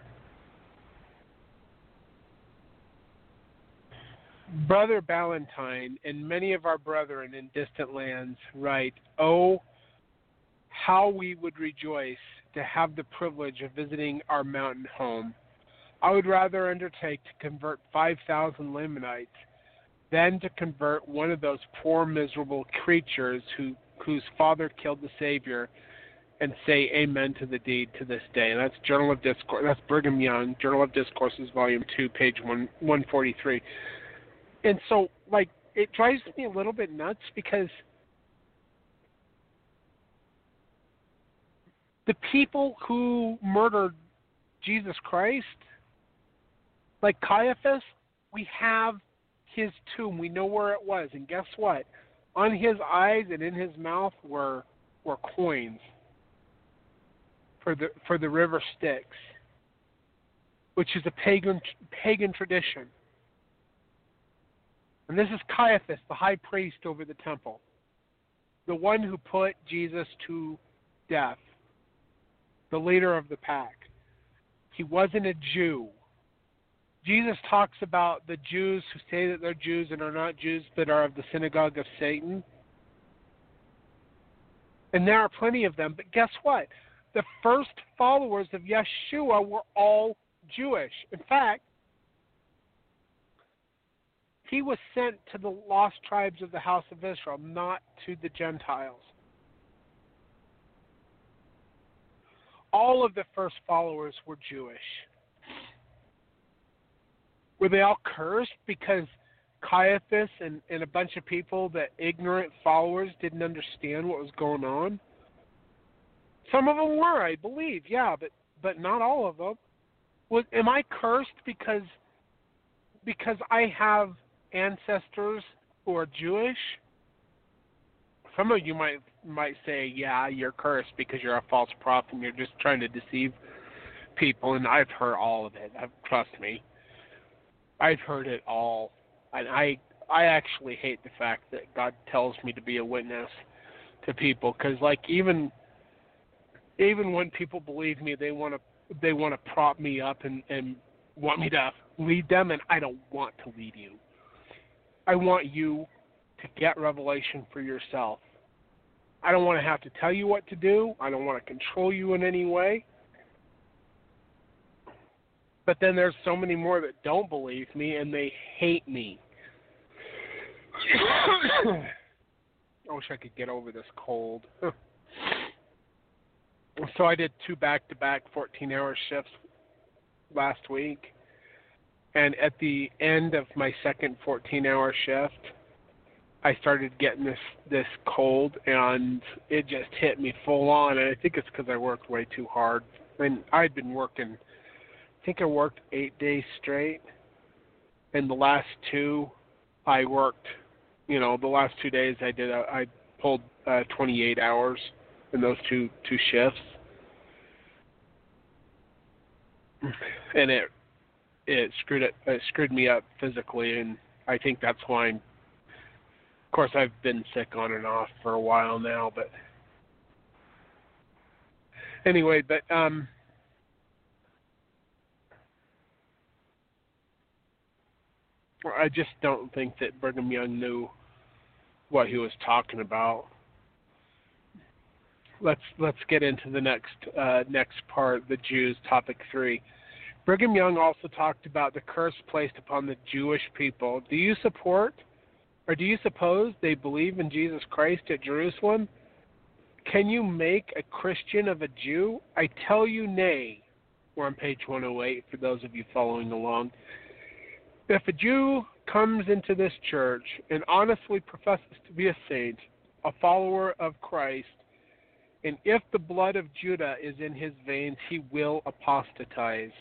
Brother Ballantyne and many of our brethren in distant lands write, "Oh, how we would rejoice to have the privilege of visiting our mountain home. I would rather undertake to convert five thousand Lamanites than to convert one of those poor miserable creatures who whose father killed the Savior, and say amen to the deed to this day." And that's Journal of Discourse. That's Brigham Young, Journal of Discourses, Volume two, page one, one forty-three. And so, like, it drives me a little bit nuts because the people who murdered Jesus Christ, like Caiaphas, we have his tomb. We know where it was. And guess what? On his eyes and in his mouth were were coins for the for the river Styx, which is a pagan pagan tradition. And this is Caiaphas, the high priest over the temple, the one who put Jesus to death, the leader of the pack. He wasn't a Jew. Jesus talks about the Jews who say that they're Jews and are not Jews, but are of the synagogue of Satan. And there are plenty of them. But guess what? The first followers of Yeshua were all Jewish. In fact, he was sent to the lost tribes of the house of Israel, not to the Gentiles. All of the first followers were Jewish. Were they all cursed because Caiaphas and, and a bunch of people, that ignorant followers, didn't understand what was going on? Some of them were, I believe, yeah, but, but not all of them. Was, am I cursed because because I have ancestors who are Jewish? Some of you might might say, yeah, you're cursed because you're a false prophet and you're just trying to deceive people, and I've heard all of it. Trust me. I've heard it all. And I I actually hate the fact that God tells me to be a witness to people, because like even even when people believe me, they want to they want to prop me up and, and want me to lead them, and I don't want to lead you. I want you to get revelation for yourself. I don't want to have to tell you what to do. I don't want to control you in any way. But then there's so many more that don't believe me, and they hate me. I wish I could get over this cold. So I did two back-to-back fourteen-hour shifts last week. And at the end of my second fourteen-hour shift, I started getting this, this cold, and it just hit me full on. And I think it's because I worked way too hard. And I'd been working, I think I worked eight days straight. And the last two, I worked, you know, the last two days I did, a, I pulled uh, twenty-eight hours in those two, two shifts. And it it screwed it, it screwed me up physically, and I think that's why I'm, of course, I've been sick on and off for a while now, but anyway, but um, I just don't think that Brigham Young knew what he was talking about. Let's let's get into the next uh, next part, the Jews, topic three. Brigham Young also talked about the curse placed upon the Jewish people. Do you support, or do you suppose they believe in Jesus Christ at Jerusalem? Can you make a Christian of a Jew? I tell you nay. We're on page one oh eight for those of you following along. If a Jew comes into this church and honestly professes to be a saint, a follower of Christ, and if the blood of Judah is in his veins, he will apostatize.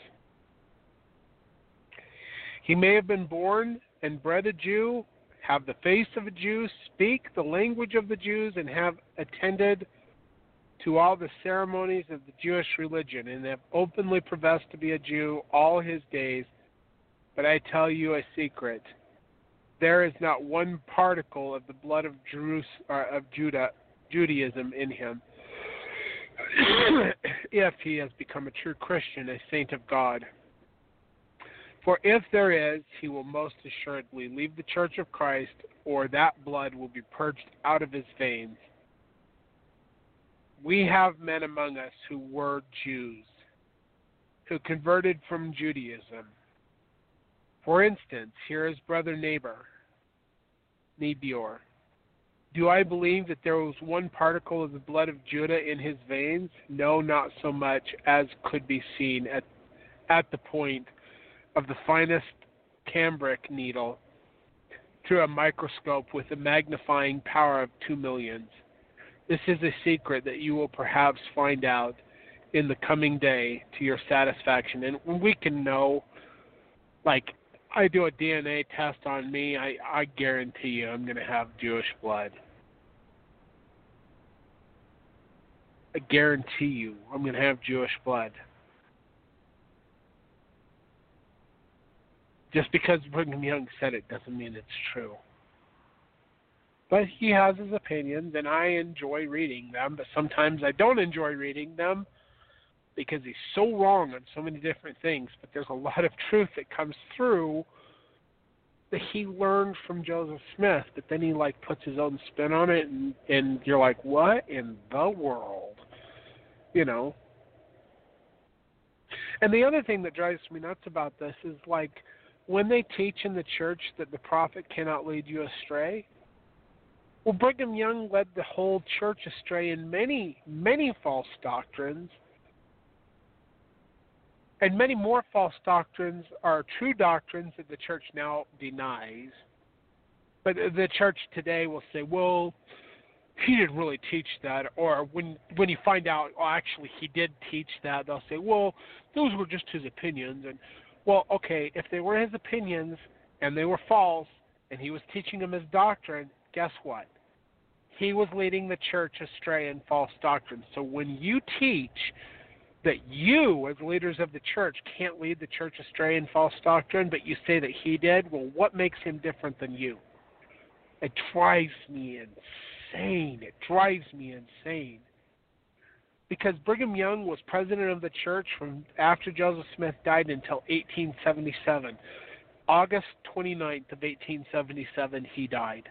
He may have been born and bred a Jew, have the face of a Jew, speak the language of the Jews, and have attended to all the ceremonies of the Jewish religion, and have openly professed to be a Jew all his days. But I tell you a secret. There is not one particle of the blood of, Jerus- or of Judah, Judaism in him. If he has become a true Christian, a saint of God. For if there is, he will most assuredly leave the church of Christ, or that blood will be purged out of his veins. We have men among us who were Jews, who converted from Judaism. For instance, here is Brother Neighbor, Nebior. Do I believe that there was one particle of the blood of Judah in his veins? No, not so much as could be seen at, at the point of the finest cambric needle through a microscope with a magnifying power of two millions. This is a secret that you will perhaps find out in the coming day to your satisfaction. And when we can know, like, I do a D N A test on me, I, I guarantee you I'm going to have Jewish blood. I guarantee you I'm going to have Jewish blood. Just because Brigham Young said it doesn't mean it's true. But he has his opinions, and I enjoy reading them, but sometimes I don't enjoy reading them because he's so wrong on so many different things. But there's a lot of truth that comes through that he learned from Joseph Smith, but then he like puts his own spin on it, and, and you're like, what in the world? You know, And the other thing that drives me nuts about this is like when they teach in the church that the prophet cannot lead you astray. Well, Brigham Young led the whole church astray in many, many false doctrines. And many more false doctrines are true doctrines that the church now denies. But the church today will say, well, he didn't really teach that. Or when when you find out, oh, actually he did teach that, they'll say, well, those were just his opinions. And, well, okay, if they were his opinions and they were false and he was teaching them as doctrine, guess what? He was leading the church astray in false doctrine. So when you teach that you, as leaders of the church, can't lead the church astray in false doctrine, but you say that he did, well, what makes him different than you? It drives me insane. It drives me insane. Because Brigham Young was president of the church from after Joseph Smith died until eighteen seventy-seven. August twenty-ninth of eighteen seventy-seven, he died.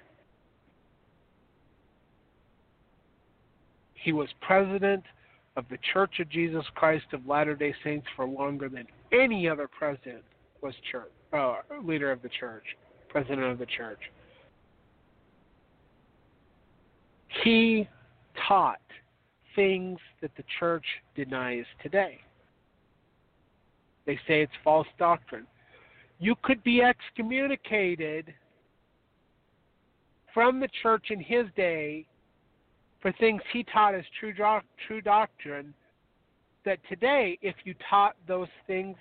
He was president of the Church of Jesus Christ of Latter-day Saints for longer than any other president was church, uh, leader of the church, president of the church. He taught things that the church denies today. They say it's false doctrine. You could be excommunicated from the church in his day for things he taught as true, true doctrine, that today, if you taught those things,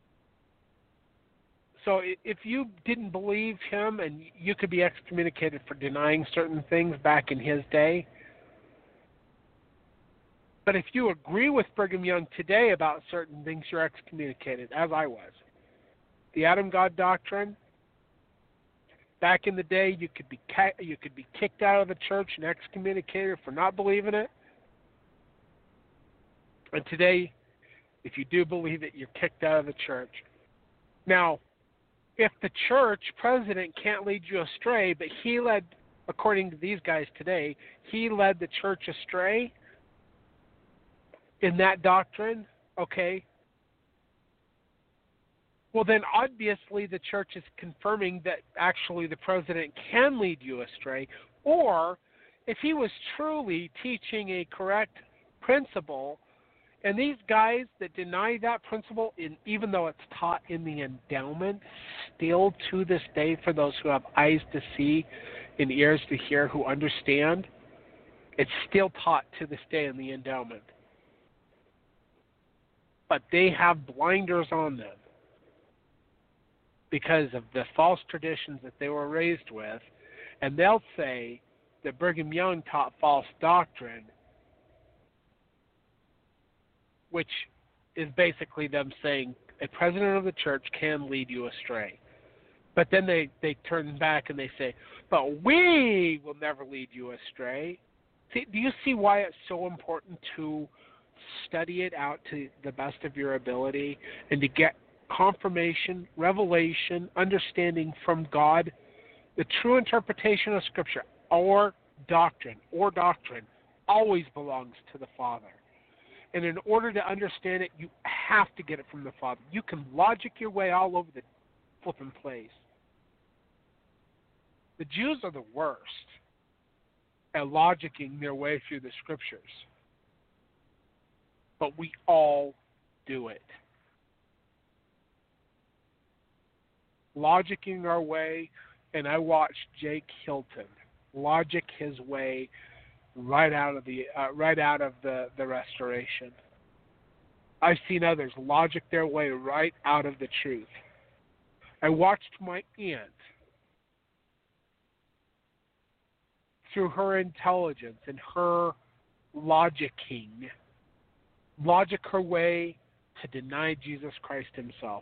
so if you didn't believe him, and you could be excommunicated for denying certain things back in his day, but if you agree with Brigham Young today about certain things, you're excommunicated, as I was. The Adam God doctrine, back in the day, you could be you could be kicked out of the church and excommunicated for not believing it. And today, if you do believe it, you're kicked out of the church. Now, if the church president can't lead you astray, but he led, according to these guys today, he led the church astray in that doctrine, okay, well then obviously the church is confirming that actually the president can lead you astray. Or if he was truly teaching a correct principle, and these guys that deny that principle, in, even though it's taught in the endowment, still to this day, for those who have eyes to see and ears to hear, who understand, it's still taught to this day in the endowment. But they have blinders on them because of the false traditions that they were raised with, and they'll say that Brigham Young taught false doctrine, which is basically them saying a president of the church can lead you astray. But then they, they turn back and they say, but we will never lead you astray. See, do you see why it's so important to study it out to the best of your ability and to get confirmation, revelation, understanding from God? The true interpretation of Scripture or doctrine or doctrine always belongs to the Father. And in order to understand it, you have to get it from the Father. You can logic your way all over the flipping place. The Jews are the worst at logicking their way through the Scriptures. But we all do it. Logicking our way, and I watched Jake Hilton logic his way right out of the uh, right out of the, the Restoration. I've seen others logic their way right out of the truth. I watched my aunt, through her intelligence and her logicking, logic her way to deny Jesus Christ himself.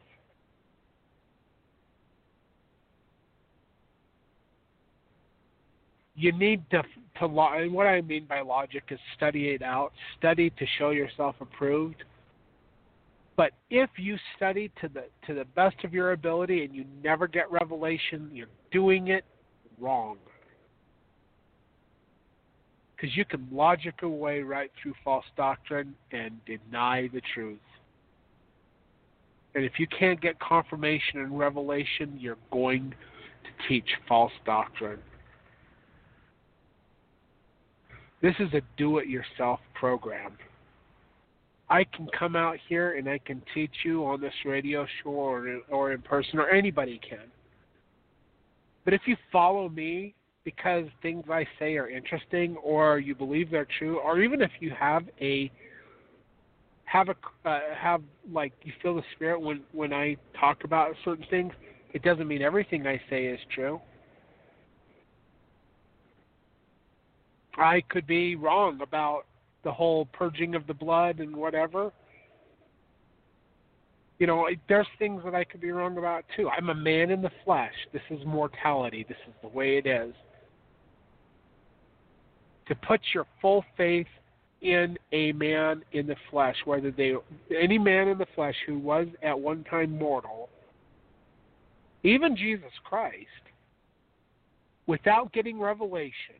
You need to, to and what I mean by logic is study it out, study to show yourself approved. But if you study to the to the best of your ability and you never get revelation, you're doing it wrong. Because you can logic a way right through false doctrine and deny the truth. And if you can't get confirmation and revelation, you're going to teach false doctrine. This is a do-it-yourself program. I can come out here and I can teach you on this radio show or, or in person, or anybody can. But if you follow me because things I say are interesting, or you believe they're true, or even if you have a have a uh, have like you feel the Spirit when when I talk about certain things, it doesn't mean everything I say is true. I could be wrong about the whole purging of the blood and whatever. You know, there's things that I could be wrong about too. I'm a man in the flesh. This is mortality. This is the way it is. To put your full faith in a man in the flesh, whether they, any man in the flesh who was at one time mortal, even Jesus Christ, without getting revelation,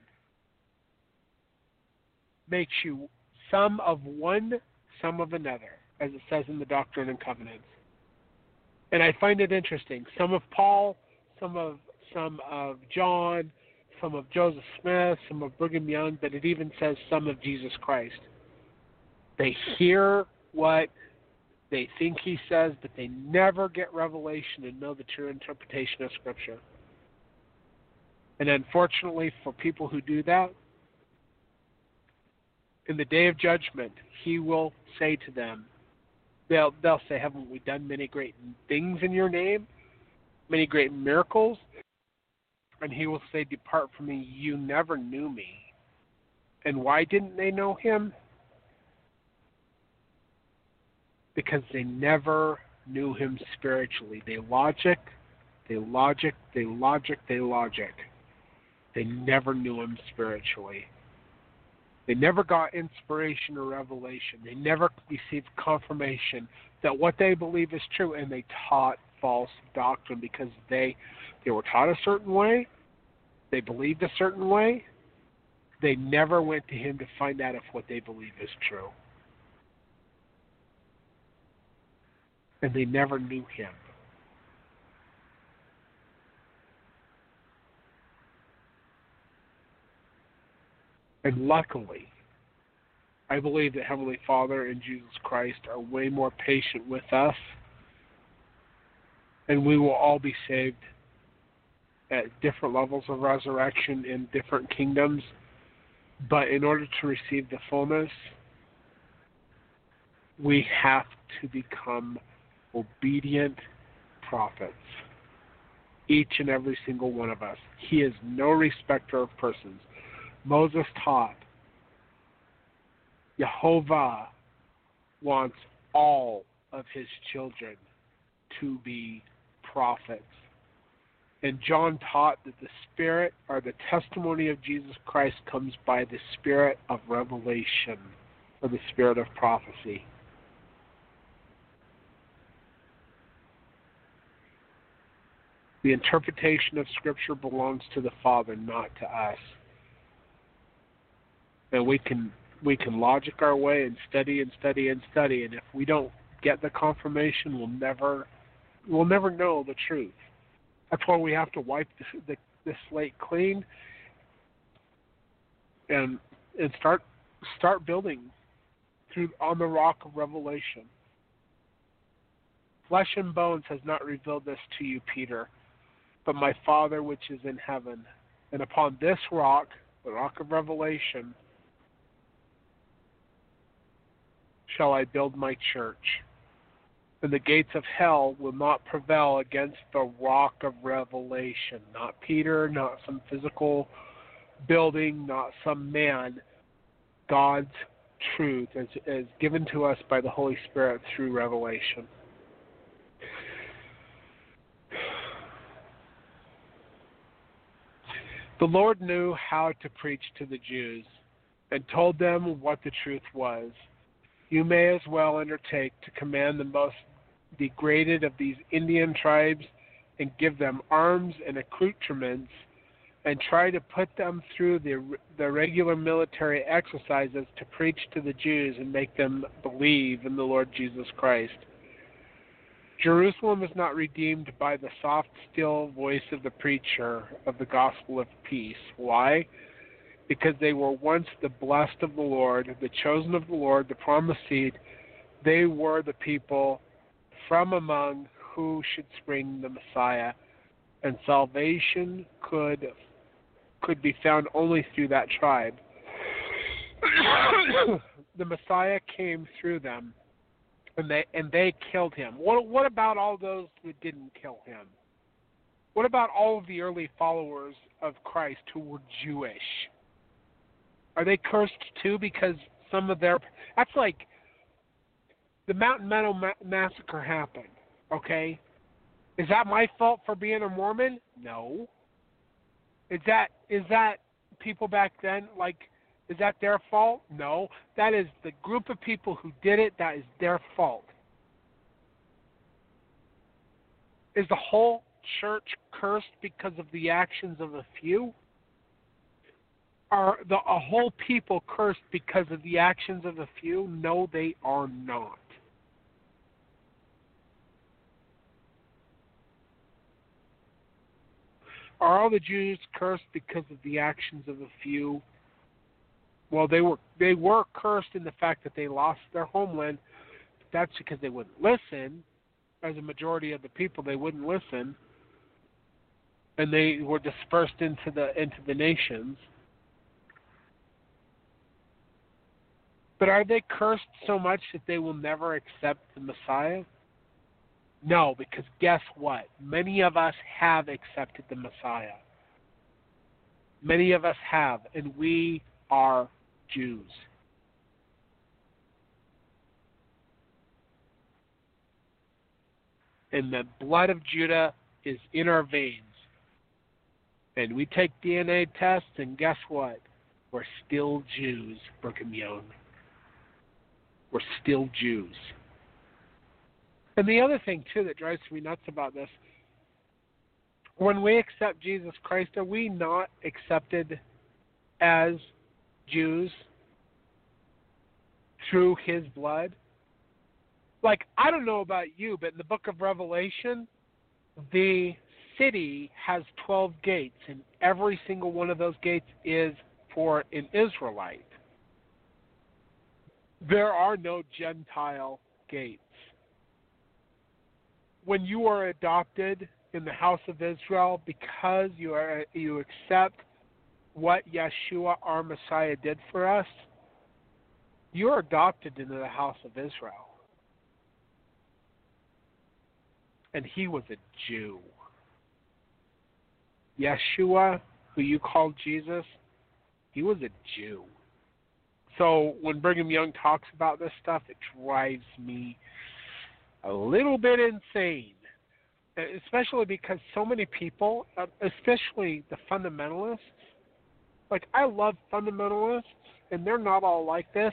makes you some of one, some of another, as it says in the Doctrine and Covenants. And I find it interesting. Some of Paul, some of some of John, some of Joseph Smith, some of Brigham Young, but it even says some of Jesus Christ. They hear what they think he says, but they never get revelation and know the true interpretation of Scripture. And unfortunately, for people who do that, in the day of judgment, he will say to them, they'll, they'll say, haven't we done many great things in your name? Many great miracles? And he will say, depart from me, you never knew me. And why didn't they know him? Because they never knew him spiritually. They logic, they logic, they logic, they logic. They never knew him spiritually. They never got inspiration or revelation. They never received confirmation that what they believe is true, and they taught false doctrine because they they were taught a certain way. They believed a certain way. They never went to him to find out if what they believe is true. And they never knew him. And luckily, I believe that Heavenly Father and Jesus Christ are way more patient with us, and we will all be saved at different levels of resurrection in different kingdoms. But in order to receive the fullness, we have to become obedient prophets. Each and every single one of us. He is no respecter of persons. Moses taught Jehovah wants all of his children to be prophets. And John taught that the Spirit, or the testimony of Jesus Christ, comes by the Spirit of revelation, or the Spirit of prophecy. The interpretation of Scripture belongs to the Father, not to us. And we can we can logic our way and study and study and study, and if we don't get the confirmation, we'll never we'll never know the truth. That's why we have to wipe the, the, the slate clean and and start start building through on the rock of revelation. Flesh and bones has not revealed this to you, Peter, but my Father which is in heaven. And upon this rock, the rock of revelation, shall I build my church, and the gates of hell will not prevail against the rock of revelation. Not Peter, not some physical building, not some man. God's truth is, is given to us by the Holy Spirit through revelation. The Lord knew how to preach to the Jews and told them what the truth was. You may as well undertake to command the most degraded of these Indian tribes and give them arms and accoutrements and try to put them through the, the regular military exercises to preach to the Jews and make them believe in the Lord Jesus Christ. Jerusalem is not redeemed by the soft, still voice of the preacher of the gospel of peace. Why? Because they were once the blessed of the Lord, the chosen of the Lord, the promised seed. They were the people from among who should spring the Messiah, and salvation could could be found only through that tribe. The Messiah came through them, and they and they killed him. What what about all those who didn't kill him? What about all of the early followers of Christ who were Jewish? Are they cursed too because some of their... That's like the Mountain Meadow ma- massacre happened, okay? Is that my fault for being a Mormon? No. Is that is that people back then, like, is that their fault? No. That is the group of people who did it. That is their fault. Is the whole church cursed because of the actions of a few? Are the a whole people cursed because of the actions of a few? No, they are not. Are all the Jews cursed because of the actions of a few? Well, they were they were cursed in the fact that they lost their homeland. But that's because they wouldn't listen. As a majority of the people, they wouldn't listen, and they were dispersed into the into the nations. But are they cursed so much that they will never accept the Messiah? No, because guess what? Many of us have accepted the Messiah. Many of us have, and we are Jews. And the blood of Judah is in our veins. And we take D N A tests, and guess what? We're still Jews, Brigham Young. We're still Jews. And the other thing, too, that drives me nuts about this, when we accept Jesus Christ, are we not accepted as Jews through his blood? Like, I don't know about you, but in the book of Revelation, the city has twelve gates, and every single one of those gates is for an Israelite. There are no Gentile gates. When you are adopted in the house of Israel, because you are you accept what Yeshua, our Messiah, did for us, you're adopted into the house of Israel. And he was a Jew. Yeshua, who you call Jesus, he was a Jew. So when Brigham Young talks about this stuff, it drives me a little bit insane, especially because so many people, especially the fundamentalists, like I love fundamentalists, and they're not all like this,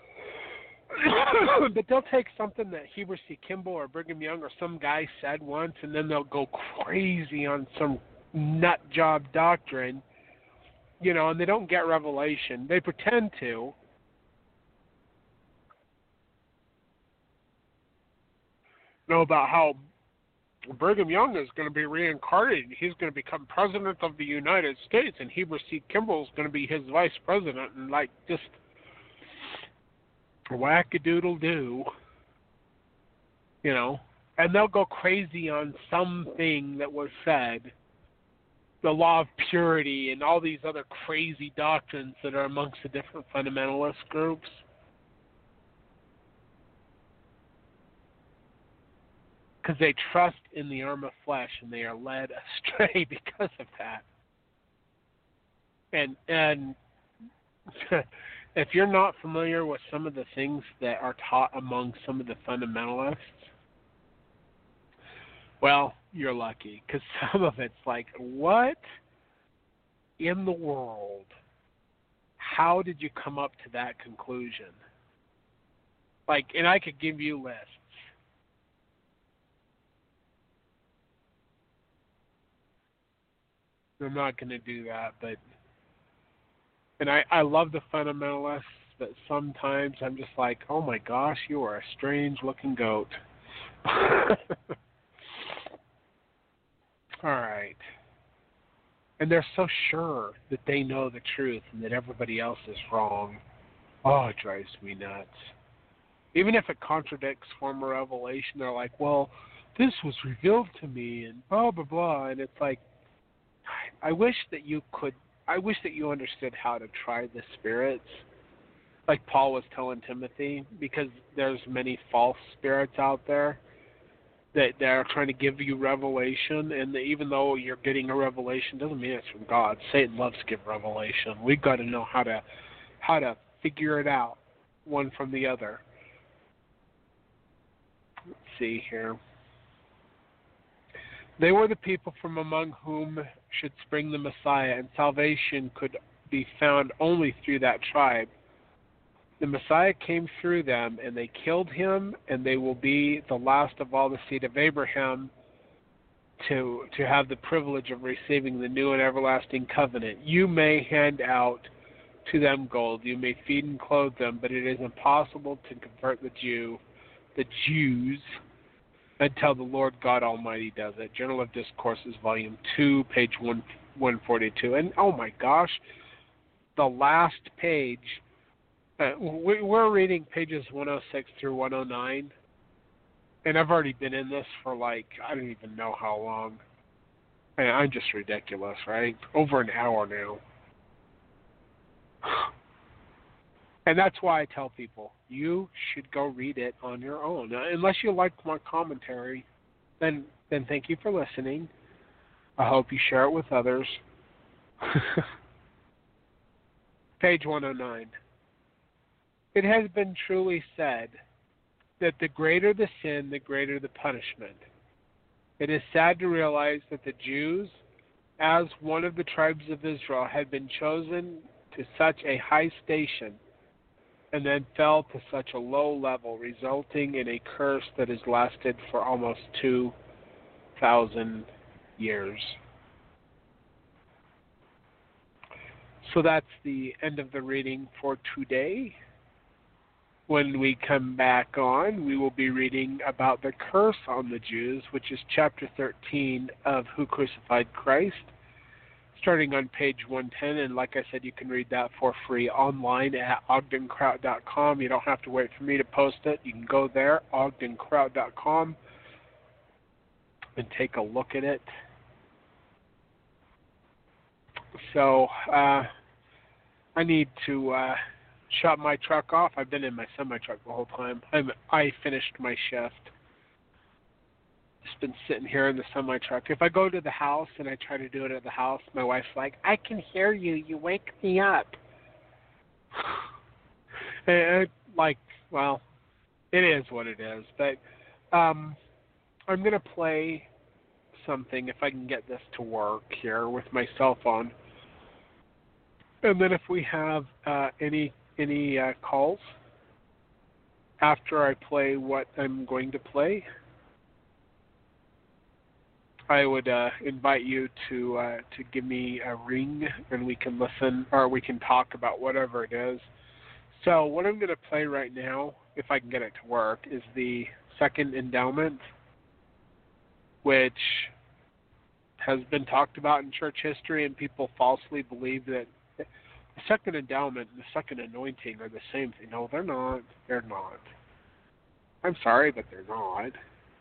but they'll take something that Heber C. Kimball or Brigham Young or some guy said once, and then they'll go crazy on some nut job doctrine, you know, and they don't get revelation. They pretend to. Know about how Brigham Young is going to be reincarnated. He's going to become president of the United States, and Heber C. Kimball is going to be his vice president, and like just whack-a-doodle-doo, you know. And they'll go crazy on something that was said, the law of purity, and all these other crazy doctrines that are amongst the different fundamentalist groups. Because they trust in the arm of flesh, and they are led astray because of that. And and if you're not familiar with some of the things that are taught among some of the fundamentalists, well, you're lucky, because some of it's like, what in the world? How did you come up to that conclusion? Like, and I could give you lists. I'm not going to do that, but, and I, I love the fundamentalists, but sometimes I'm just like, oh my gosh, you are a strange looking goat. All right. And they're so sure that they know the truth and that everybody else is wrong. Oh, it drives me nuts. Even if it contradicts former revelation, they're like, well, this was revealed to me and blah, blah, blah. And it's like, I wish that you could, I wish that you understood how to try the spirits, like Paul was telling Timothy, because there's many false spirits out there that they're trying to give you revelation, and even though you're getting a revelation, doesn't mean it's from God. Satan loves to give revelation. We've got to know how to how to figure it out, one from the other. Let's see here. They were the people from among whom should spring the Messiah, and salvation could be found only through that tribe. The Messiah came through them, and they killed him, and they will be the last of all the seed of Abraham to to have the privilege of receiving the new and everlasting covenant. You may hand out to them gold, you may feed and clothe them, but it is impossible to convert the Jew, the Jews, until the Lord God Almighty does it. Journal of Discourses, Volume two, page one, one forty-two. And oh my gosh, the last page. Uh, we're reading pages one oh six through one oh nine, and I've already been in this for like, I don't even know how long. And I'm just ridiculous, right? Over an hour now. And that's why I tell people, you should go read it on your own. Uh, unless you like my commentary, then, then thank you for listening. I hope you share it with others. Page one oh nine. It has been truly said that the greater the sin, the greater the punishment. It is sad to realize that the Jews, as one of the tribes of Israel, had been chosen to such a high station and then fell to such a low level, resulting in a curse that has lasted for almost two thousand years. So that's the end of the reading for today. When we come back on, we will be reading about the curse on the Jews, which is chapter thirteen of Who Crucified Christ, starting on page one ten. And like I said, you can read that for free online at ogden kraut dot com. You don't have to wait for me to post it. You can go there, ogden kraut dot com, and take a look at it. So uh, I need to... Uh, shut my truck off. I've been in my semi-truck the whole time. I'm, I finished my shift. Just been sitting here in the semi-truck. If I go to the house and I try to do it at the house, my wife's like, I can hear you. You wake me up. and, like, well, it is what it is. But um, I'm going to play something, if I can get this to work here, with my cell phone. And then if we have uh, any any uh, calls after I play what I'm going to play, I would uh, invite you to uh, to give me a ring, and we can listen, or we can talk about whatever it is. So what I'm going to play right now, if I can get it to work, is the Second Endowment, which has been talked about in church history, and people falsely believe that the second endowment and the second anointing are the same thing. No, they're not. They're not. I'm sorry, but they're not.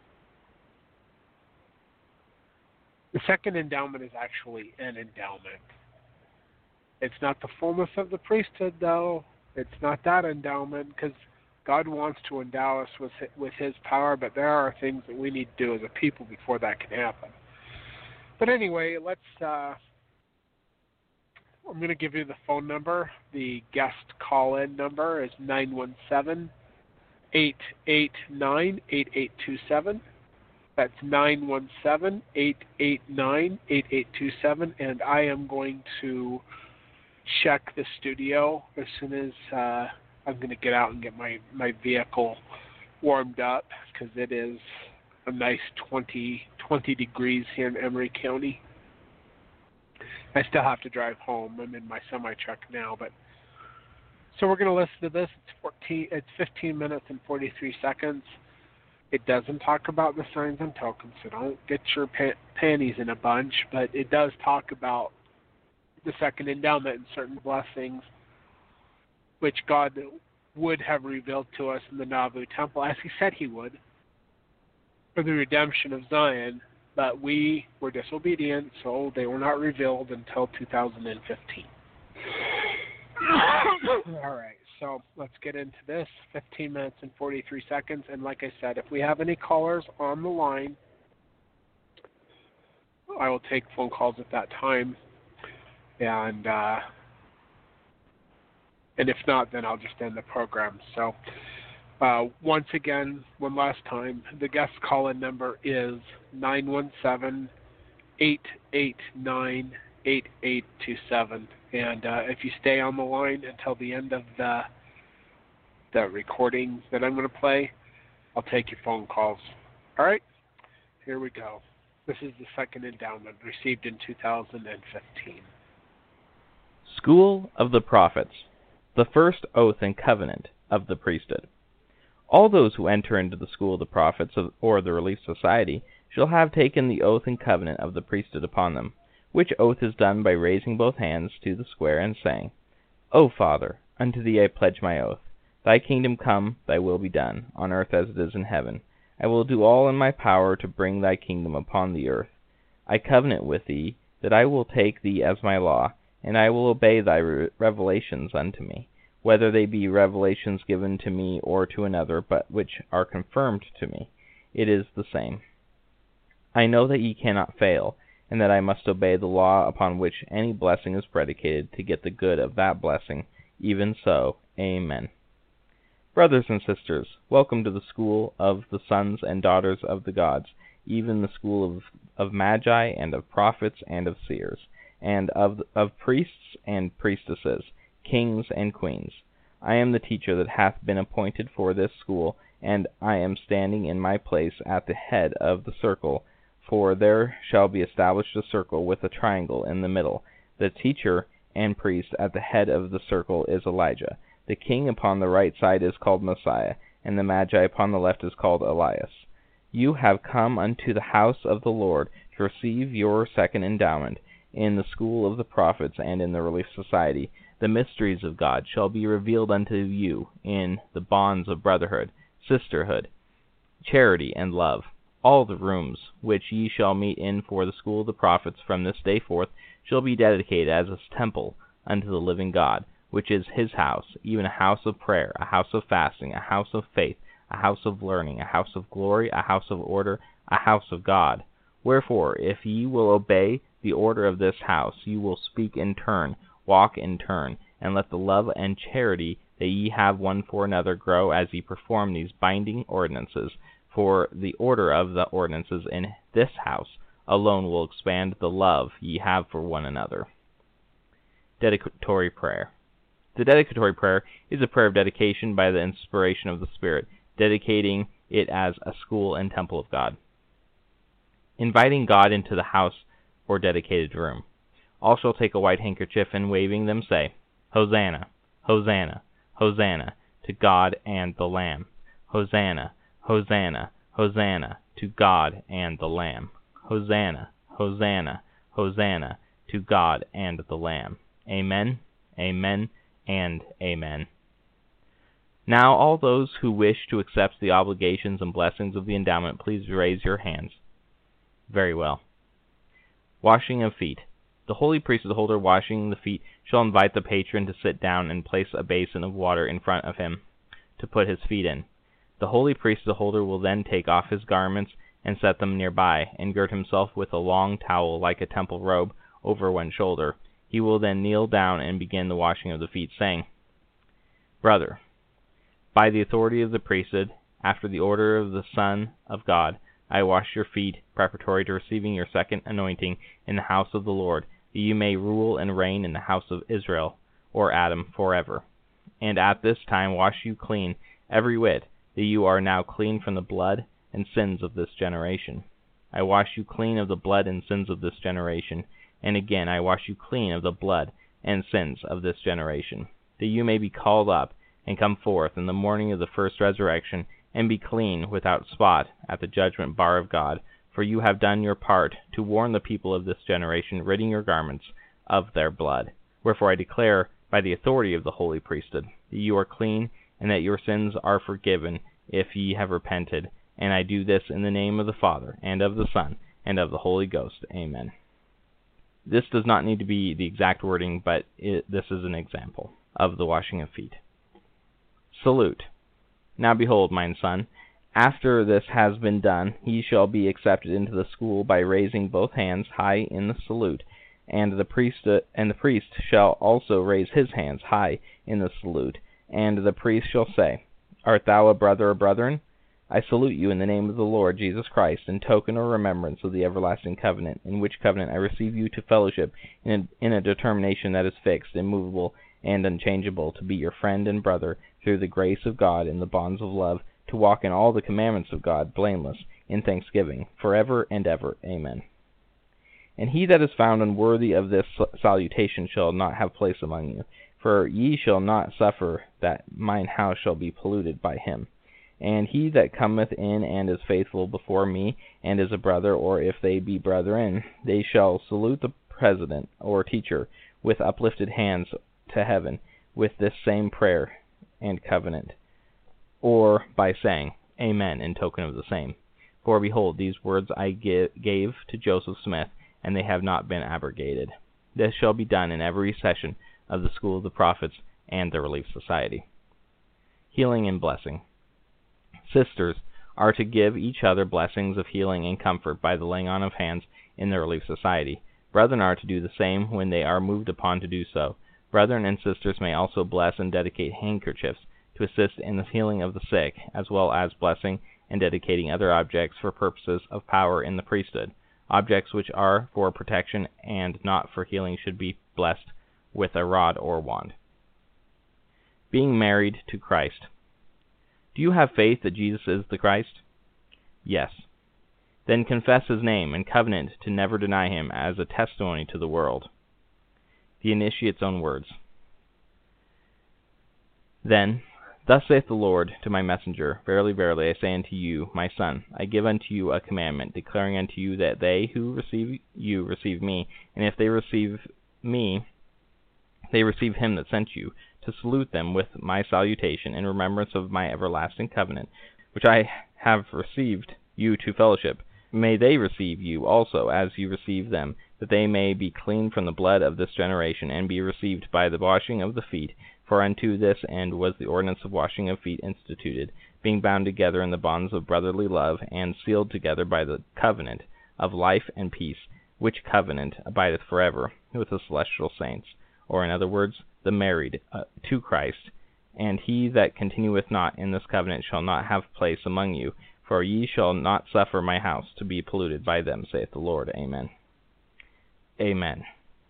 The second endowment is actually an endowment. It's not the fullness of the priesthood, though. It's not that endowment, because God wants to endow us with with His power, but there are things that we need to do as a people before that can happen. But anyway, let's... Uh, I'm going to give you the phone number. The guest call-in number is nine one seven, eight eight nine, eight eight two seven. That's nine one seven, eight eight nine, eight eight two seven. And I am going to check the studio as soon as uh, I'm going to get out and get my, my vehicle warmed up, because it is a nice twenty, twenty degrees here in Emery County. I still have to drive home. I'm in my semi-truck now, but so we're going to listen to this. It's fourteen. It's fifteen minutes and forty-three seconds. It doesn't talk about the signs and tokens, so don't get your pa- panties in a bunch, but it does talk about the second endowment and certain blessings which God would have revealed to us in the Nauvoo Temple, as he said he would, for the redemption of Zion, but we were disobedient, so they were not revealed until two thousand fifteen. All right, so let's get into this. fifteen minutes and forty-three seconds, and like I said, if we have any callers on the line, I will take phone calls at that time, and uh, and if not, then I'll just end the program. So uh, once again, one last time, the guest call-in number is nine one seven, eight eight nine, eight eight two seven. And uh, if you stay on the line until the end of the, the recording that I'm going to play, I'll take your phone calls. All right? Here we go. This is the second endowment received in two thousand fifteen. School of the Prophets, the first oath and covenant of the priesthood. All those who enter into the school of the prophets or the Relief Society shall have taken the oath and covenant of the priesthood upon them, which oath is done by raising both hands to the square and saying, O Father, unto thee I pledge my oath. Thy kingdom come, thy will be done, on earth as it is in heaven. I will do all in my power to bring thy kingdom upon the earth. I covenant with thee that I will take thee as my law, and I will obey thy re- revelations unto me, whether they be revelations given to me or to another, but which are confirmed to me. It is the same. I know that ye cannot fail, and that I must obey the law upon which any blessing is predicated to get the good of that blessing. Even so, Amen. Brothers and sisters, welcome to the school of the sons and daughters of the gods, even the school of, of magi and of prophets and of seers, and of, of priests and priestesses, kings and queens. I am the teacher that hath been appointed for this school, and I am standing in my place at the head of the circle, for there shall be established a circle with a triangle in the middle. The teacher and priest at the head of the circle is Elijah. The king upon the right side is called Messiah, and the Magi upon the left is called Elias. You have come unto the house of the Lord to receive your second endowment. In the school of the prophets and in the Relief Society, the mysteries of God shall be revealed unto you in the bonds of brotherhood, sisterhood, charity, and love. All the rooms which ye shall meet in for the school of the prophets from this day forth shall be dedicated as a temple unto the living God, which is his house, even a house of prayer, a house of fasting, a house of faith, a house of learning, a house of glory, a house of order, a house of God. Wherefore, if ye will obey the order of this house, you will speak in turn, walk in turn, and let the love and charity that ye have one for another grow as ye perform these binding ordinances. For the order of the ordinances in this house alone will expand the love ye have for one another. Dedicatory Prayer. The dedicatory prayer is a prayer of dedication by the inspiration of the Spirit, dedicating it as a school and temple of God. Inviting God into the house or dedicated room. All shall take a white handkerchief and waving them say, Hosanna, Hosanna, Hosanna, to God and the Lamb. Hosanna, Hosanna, Hosanna, to God and the Lamb. Hosanna, Hosanna, Hosanna, to God and the Lamb. Amen, amen, and amen. Now all those who wish to accept the obligations and blessings of the endowment, please raise your hands. Very well. Washing of feet. The holy priesthood holder washing the feet shall invite the patron to sit down and place a basin of water in front of him to put his feet in. The holy priesthood holder will then take off his garments and set them nearby, and gird himself with a long towel like a temple robe over one shoulder. He will then kneel down and begin the washing of the feet, saying, Brother, by the authority of the priesthood, after the order of the Son of God, I wash your feet, preparatory to receiving your second anointing in the house of the Lord, that you may rule and reign in the house of Israel, or Adam, forever. And at this time wash you clean, every whit, that you are now clean from the blood and sins of this generation. I wash you clean of the blood and sins of this generation, and again I wash you clean of the blood and sins of this generation, that you may be called up and come forth in the morning of the first resurrection, and be clean without spot at the judgment bar of God, for you have done your part to warn the people of this generation, ridding your garments of their blood. Wherefore I declare by the authority of the holy priesthood that you are clean, and that your sins are forgiven if ye have repented. And I do this in the name of the Father, and of the Son, and of the Holy Ghost. Amen. This does not need to be the exact wording, but it, this is an example of the washing of feet. Salute. Now behold, mine son, after this has been done, he shall be accepted into the school by raising both hands high in the salute, and the priest uh, and the priest shall also raise his hands high in the salute, and the priest shall say, Art thou a brother or brethren? I salute you in the name of the Lord Jesus Christ, in token or remembrance of the everlasting covenant, in which covenant I receive you to fellowship in a, in a determination that is fixed, immovable, and unchangeable, to be your friend and brother through the grace of God in the bonds of love, to walk in all the commandments of God blameless in thanksgiving, forever and ever. Amen. And he that is found unworthy of this salutation shall not have place among you, for ye shall not suffer that mine house shall be polluted by him. And he that cometh in and is faithful before me, and is a brother, or if they be brethren, they shall salute the president or teacher with uplifted hands to heaven, with this same prayer and covenant, or by saying, Amen, in token of the same. For behold, these words I give, gave to Joseph Smith, and they have not been abrogated. This shall be done in every session of the School of the Prophets and the Relief Society. Healing and blessing. Sisters are to give each other blessings of healing and comfort by the laying on of hands in the Relief Society. Brethren are to do the same when they are moved upon to do so. Brethren and sisters may also bless and dedicate handkerchiefs to assist in the healing of the sick, as well as blessing and dedicating other objects for purposes of power in the priesthood. Objects which are for protection and not for healing should be blessed with a rod or wand. Being married to Christ. Do you have faith that Jesus is the Christ? Yes. Then confess his name and covenant to never deny him as a testimony to the world. The initiate's own words. Then, thus saith the Lord to my messenger, Verily, verily, I say unto you, my son, I give unto you a commandment, declaring unto you that they who receive you receive me, and if they receive me, they receive him that sent you, to salute them with my salutation in remembrance of my everlasting covenant, which I have received you to fellowship. May they receive you also as you receive them, that they may be clean from the blood of this generation, and be received by the washing of the feet. For unto this end was the ordinance of washing of feet instituted, being bound together in the bonds of brotherly love, and sealed together by the covenant of life and peace, which covenant abideth forever with the celestial saints, or in other words, the married uh, to Christ. And he that continueth not in this covenant shall not have place among you, for ye shall not suffer my house to be polluted by them, saith the Lord. Amen. Amen.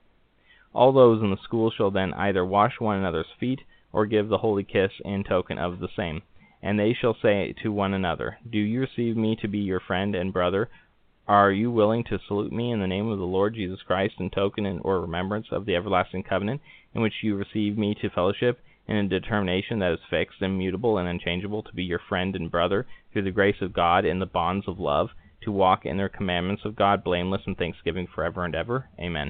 All those in the school shall then either wash one another's feet, or give the holy kiss in token of the same. And they shall say to one another, Do you receive me to be your friend and brother? Are you willing to salute me in the name of the Lord Jesus Christ, in token and or remembrance of the everlasting covenant, in which you receive me to fellowship, in a determination that is fixed, immutable, and unchangeable, to be your friend and brother, through the grace of God, in the bonds of love, to walk in their commandments of God, blameless in thanksgiving forever and ever? Amen.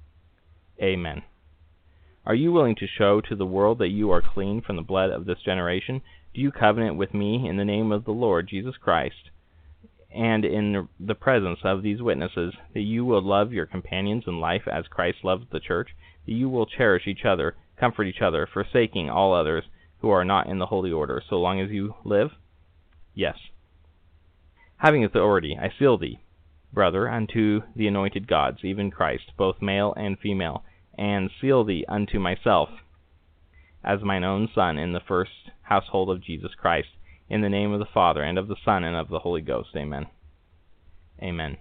Amen. Are you willing to show to the world that you are clean from the blood of this generation? Do you covenant with me in the name of the Lord Jesus Christ, and in the presence of these witnesses, that you will love your companions in life as Christ loved the church, that you will cherish each other, comfort each other, forsaking all others who are not in the holy order, so long as you live? Yes. Having authority, I seal thee, brother, unto the anointed gods, even Christ, both male and female, and seal thee unto myself, as mine own son, in the first household of Jesus Christ, in the name of the Father, and of the Son, and of the Holy Ghost. Amen. Amen.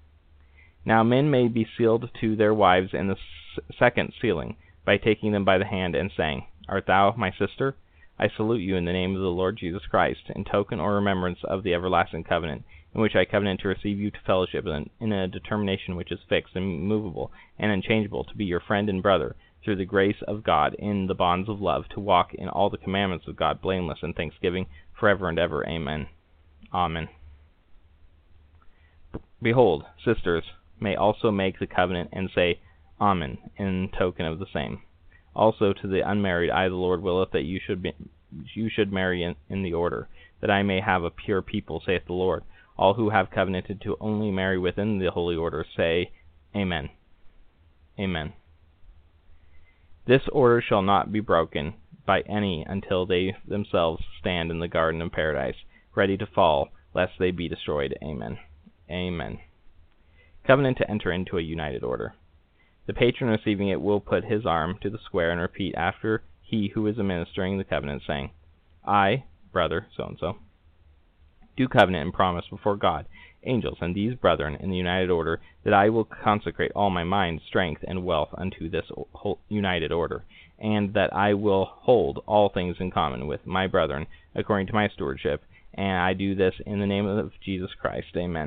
Now men may be sealed to their wives in the second sealing, by taking them by the hand, and saying, Art thou my sister? I salute you in the name of the Lord Jesus Christ, in token or remembrance of the everlasting covenant, in which I covenant to receive you to fellowship in a determination which is fixed, and immovable, and unchangeable, to be your friend and brother, through the grace of God in the bonds of love, to walk in all the commandments of God blameless in thanksgiving forever and ever. Amen. Amen. Behold, sisters may also make the covenant and say Amen in token of the same. Also to the unmarried, I the Lord willeth that you should be, you should marry in, in the order, that I may have a pure people, saith the Lord. All who have covenanted to only marry within the holy order say Amen. Amen. This order shall not be broken by any until they themselves stand in the garden of paradise, ready to fall, lest they be destroyed. Amen. Amen. Covenant to enter into a united order. The patron receiving it will put his arm to the square and repeat after he who is administering the covenant, saying, I, brother so-and-so, do covenant and promise before God, angels, and these brethren in the united order, that I will consecrate all my mind, strength, and wealth unto this united order, and that I will hold all things in common with my brethren according to my stewardship, and I do this in the name of Jesus Christ. Amen.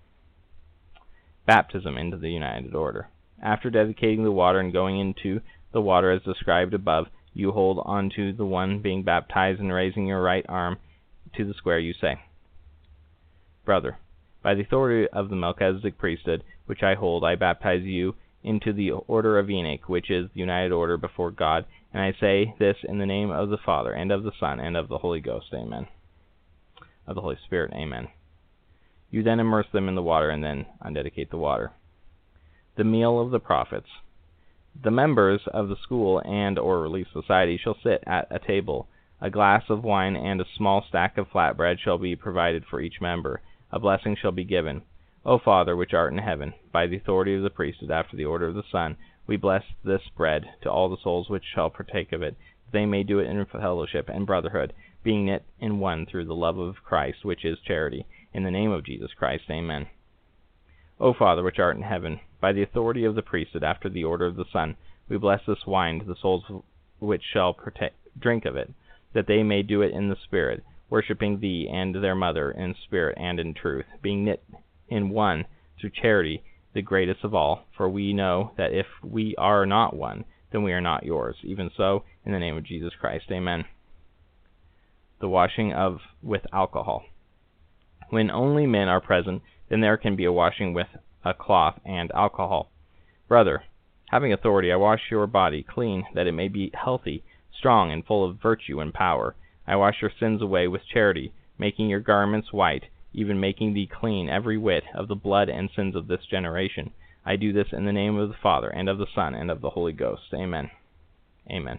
Baptism into the united order. After dedicating the water and going into the water as described above, you hold on to the one being baptized, and raising your right arm to the square, you say, Brother, by the authority of the Melchizedek priesthood, which I hold, I baptize you into the order of Enoch, which is the united order before God, and I say this in the name of the Father, and of the Son, and of the Holy Ghost. Amen. Of the Holy Spirit. Amen. You then immerse them in the water, and then undedicate the water. The meal of the prophets. The members of the school and or relief society shall sit at a table. A glass of wine and a small stack of flatbread shall be provided for each member. A blessing shall be given. O Father, which art in heaven, by the authority of the priesthood after the order of the Son, we bless this bread to all the souls which shall partake of it, that they may do it in fellowship and brotherhood, being knit in one through the love of Christ, which is charity. In the name of Jesus Christ. Amen. O Father, which art in heaven, by the authority of the priesthood after the order of the Son, we bless this wine to the souls which shall partake, drink of it, that they may do it in the Spirit, worshipping Thee and their Mother in spirit and in truth, being knit in one through charity, the greatest of all. For we know that if we are not one, then we are not yours. Even so, in the name of Jesus Christ. Amen. The washing of with alcohol. When only men are present, then there can be a washing with a cloth and alcohol. Brother, having authority, I wash your body clean, that it may be healthy, strong, and full of virtue and power. I wash your sins away with charity, making your garments white, even making thee clean every whit of the blood and sins of this generation. I do this in the name of the Father, and of the Son, and of the Holy Ghost. Amen. Amen.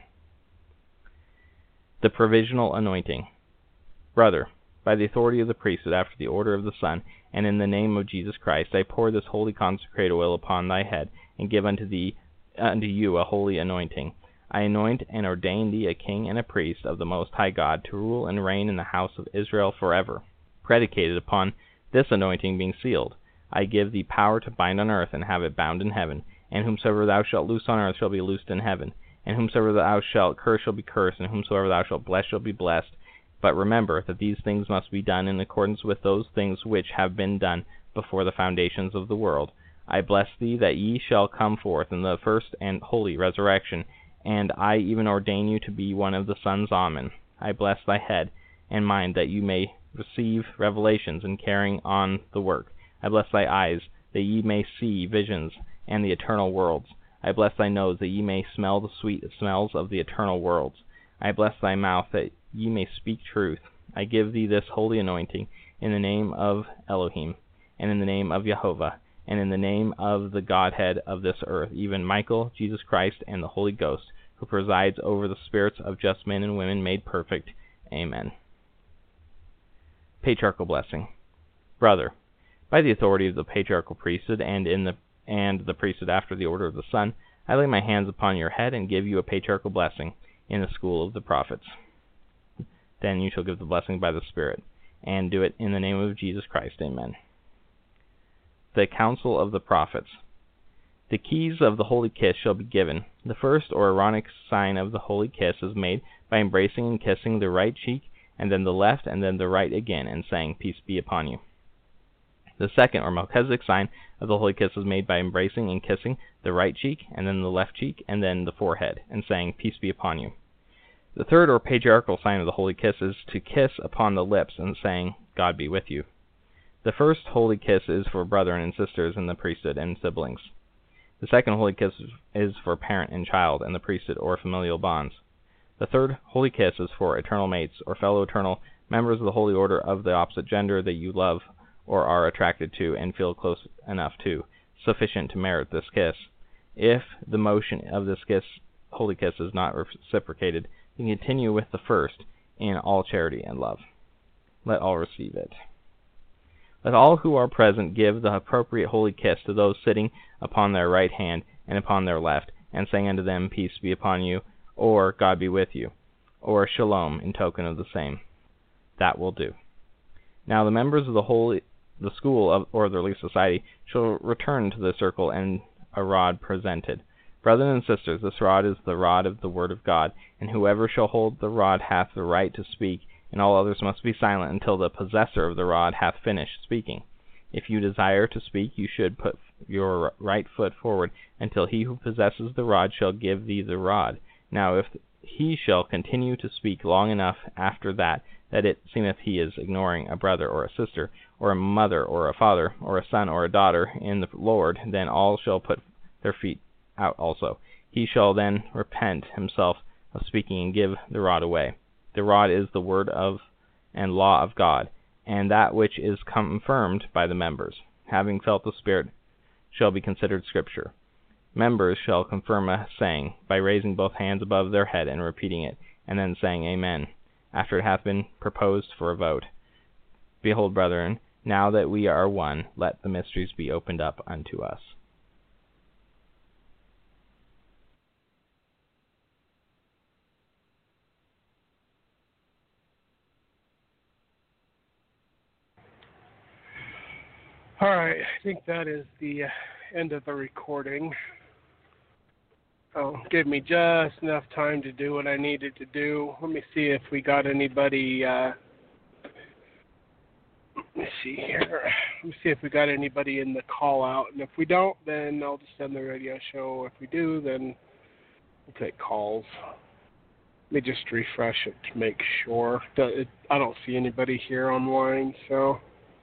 The provisional anointing. Brother, by the authority of the priesthood after the order of the Son, and in the name of Jesus Christ, I pour this holy consecrated oil upon thy head, and give unto thee unto you a holy anointing. I anoint and ordain thee a king and a priest of the Most High God, to rule and reign in the house of Israel forever. Predicated upon this anointing being sealed, I give thee power to bind on earth, and have it bound in heaven. And whomsoever thou shalt loose on earth shall be loosed in heaven. And whomsoever thou shalt curse shall be cursed, and whomsoever thou shalt bless shall be blessed. But remember that these things must be done in accordance with those things which have been done before the foundations of the world. I bless thee that ye shall come forth in the first and holy resurrection, and I even ordain you to be one of the sons. Amen. I bless thy head and mind, that you may receive revelations in carrying on the work. I bless thy eyes, that ye may see visions and the eternal worlds. I bless thy nose, that ye may smell the sweet smells of the eternal worlds. I bless thy mouth, that ye may speak truth. I give thee this holy anointing in the name of Elohim, and in the name of Jehovah, and in the name of the Godhead of this earth, even Michael, Jesus Christ, and the Holy Ghost, who presides over the spirits of just men and women made perfect. Amen. Patriarchal blessing. Brother, by the authority of the patriarchal priesthood, and in the and the priesthood after the order of the Son, I lay my hands upon your head and give you a patriarchal blessing in the school of the prophets. Then you shall give the blessing by the Spirit, and do it in the name of Jesus Christ. Amen. The council of the prophets. The keys of the holy kiss shall be given. The first or Aaronic sign of the holy kiss is made by embracing and kissing the right cheek, and then the left, and then the right again, and saying, Peace be upon you. The second, or Melchizedek sign of the holy kiss, is made by embracing and kissing the right cheek, and then the left cheek, and then the forehead, and saying, "Peace be upon you." The third, or patriarchal sign of the holy kiss, is to kiss upon the lips and saying, "God be with you." The first holy kiss is for brethren and sisters in the priesthood and siblings. The second holy kiss is for parent and child in the priesthood or familial bonds. The third holy kiss is for eternal mates or fellow eternal members of the holy order of the opposite gender that you love or are attracted to and feel close enough to, sufficient to merit this kiss. If the motion of this kiss, holy kiss is not reciprocated, then continue with the first in all charity and love. Let all receive it. Let all who are present give the appropriate holy kiss to those sitting upon their right hand and upon their left, and saying unto them, "Peace be upon you," or "God be with you," or "Shalom," in token of the same. That will do. Now the members of the holy, the school of, or the Relief Society shall return to the circle and a rod presented. Brethren and sisters, this rod is the rod of the Word of God, and whoever shall hold the rod hath the right to speak, and all others must be silent until the possessor of the rod hath finished speaking. If you desire to speak, you should put your right foot forward until he who possesses the rod shall give thee the rod. Now if he shall continue to speak long enough after that, that it seemeth he is ignoring a brother or a sister, or a mother or a father, or a son or a daughter in the Lord, then all shall put their feet out also. He shall then repent himself of speaking and give the rod away. The rod is the word of and law of God, and that which is confirmed by the members, having felt the Spirit, shall be considered Scripture. Members shall confirm a saying by raising both hands above their head and repeating it, and then saying Amen, after it hath been proposed for a vote. Behold, brethren, now that we are one, let the mysteries be opened up unto us. All right, I think that is the end of the recording. Oh, give me just enough time to do what I needed to do. Let me see if we got anybody. Uh, let me see here. Let me see if we got anybody in the call out, and if we don't, then I'll just end the radio show. If we do, then we'll take calls. Let me just refresh it to make sure. I don't see anybody here online, so.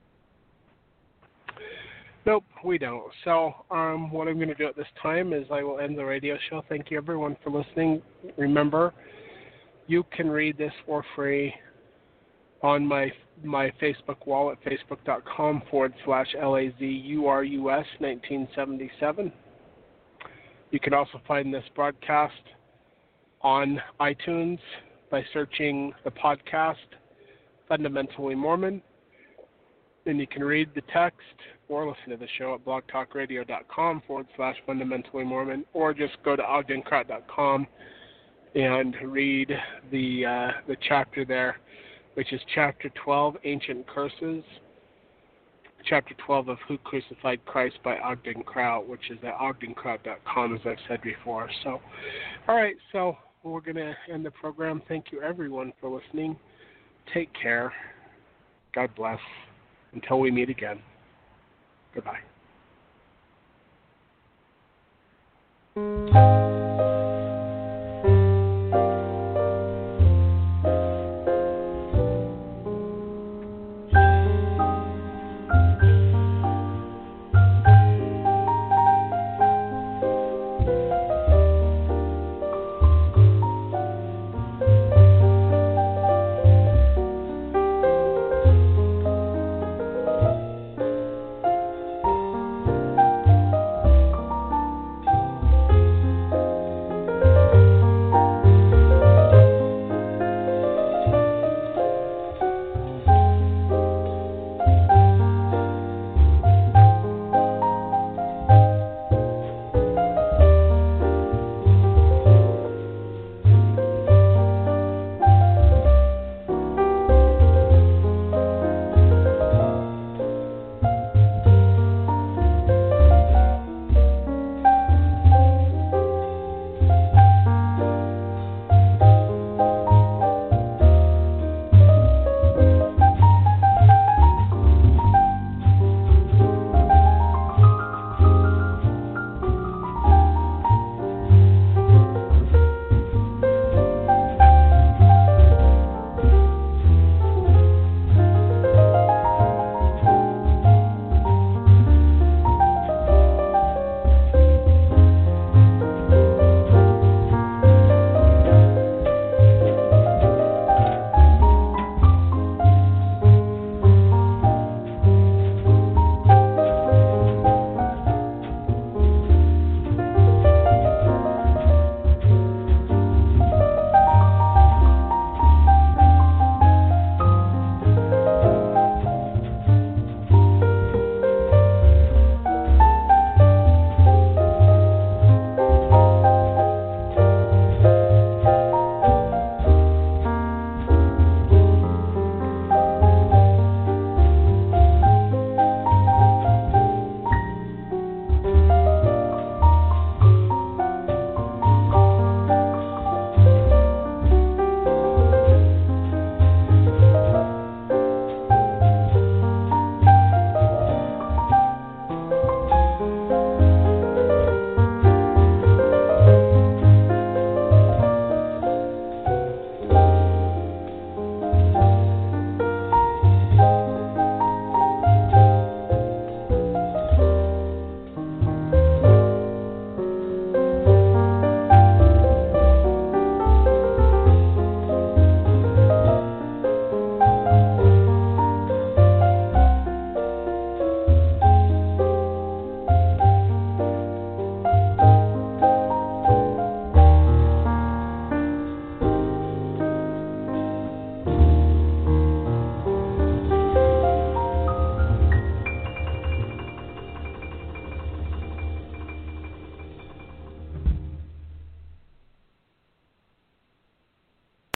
Nope, we don't. So um, what I'm going to do at this time is I will end the radio show. Thank you, everyone, for listening. Remember, you can read this for free on my my Facebook wall at facebook.com forward slash LAZURUS nineteen seventy-seven. You can also find this broadcast on iTunes by searching the podcast Fundamentally Mormon. Then you can read the text or listen to the show at blogtalkradio.com forward slash fundamentally Mormon, or just go to ogden kraut dot com and read the uh, the chapter there, which is chapter twelve, Ancient Curses, chapter twelve of Who Crucified Christ by Ogden Kraut, which is at ogden kraut dot com, as I've said before. So, all right, so we're going to end the program. Thank you, everyone, for listening. Take care. God bless. Until we meet again. Goodbye.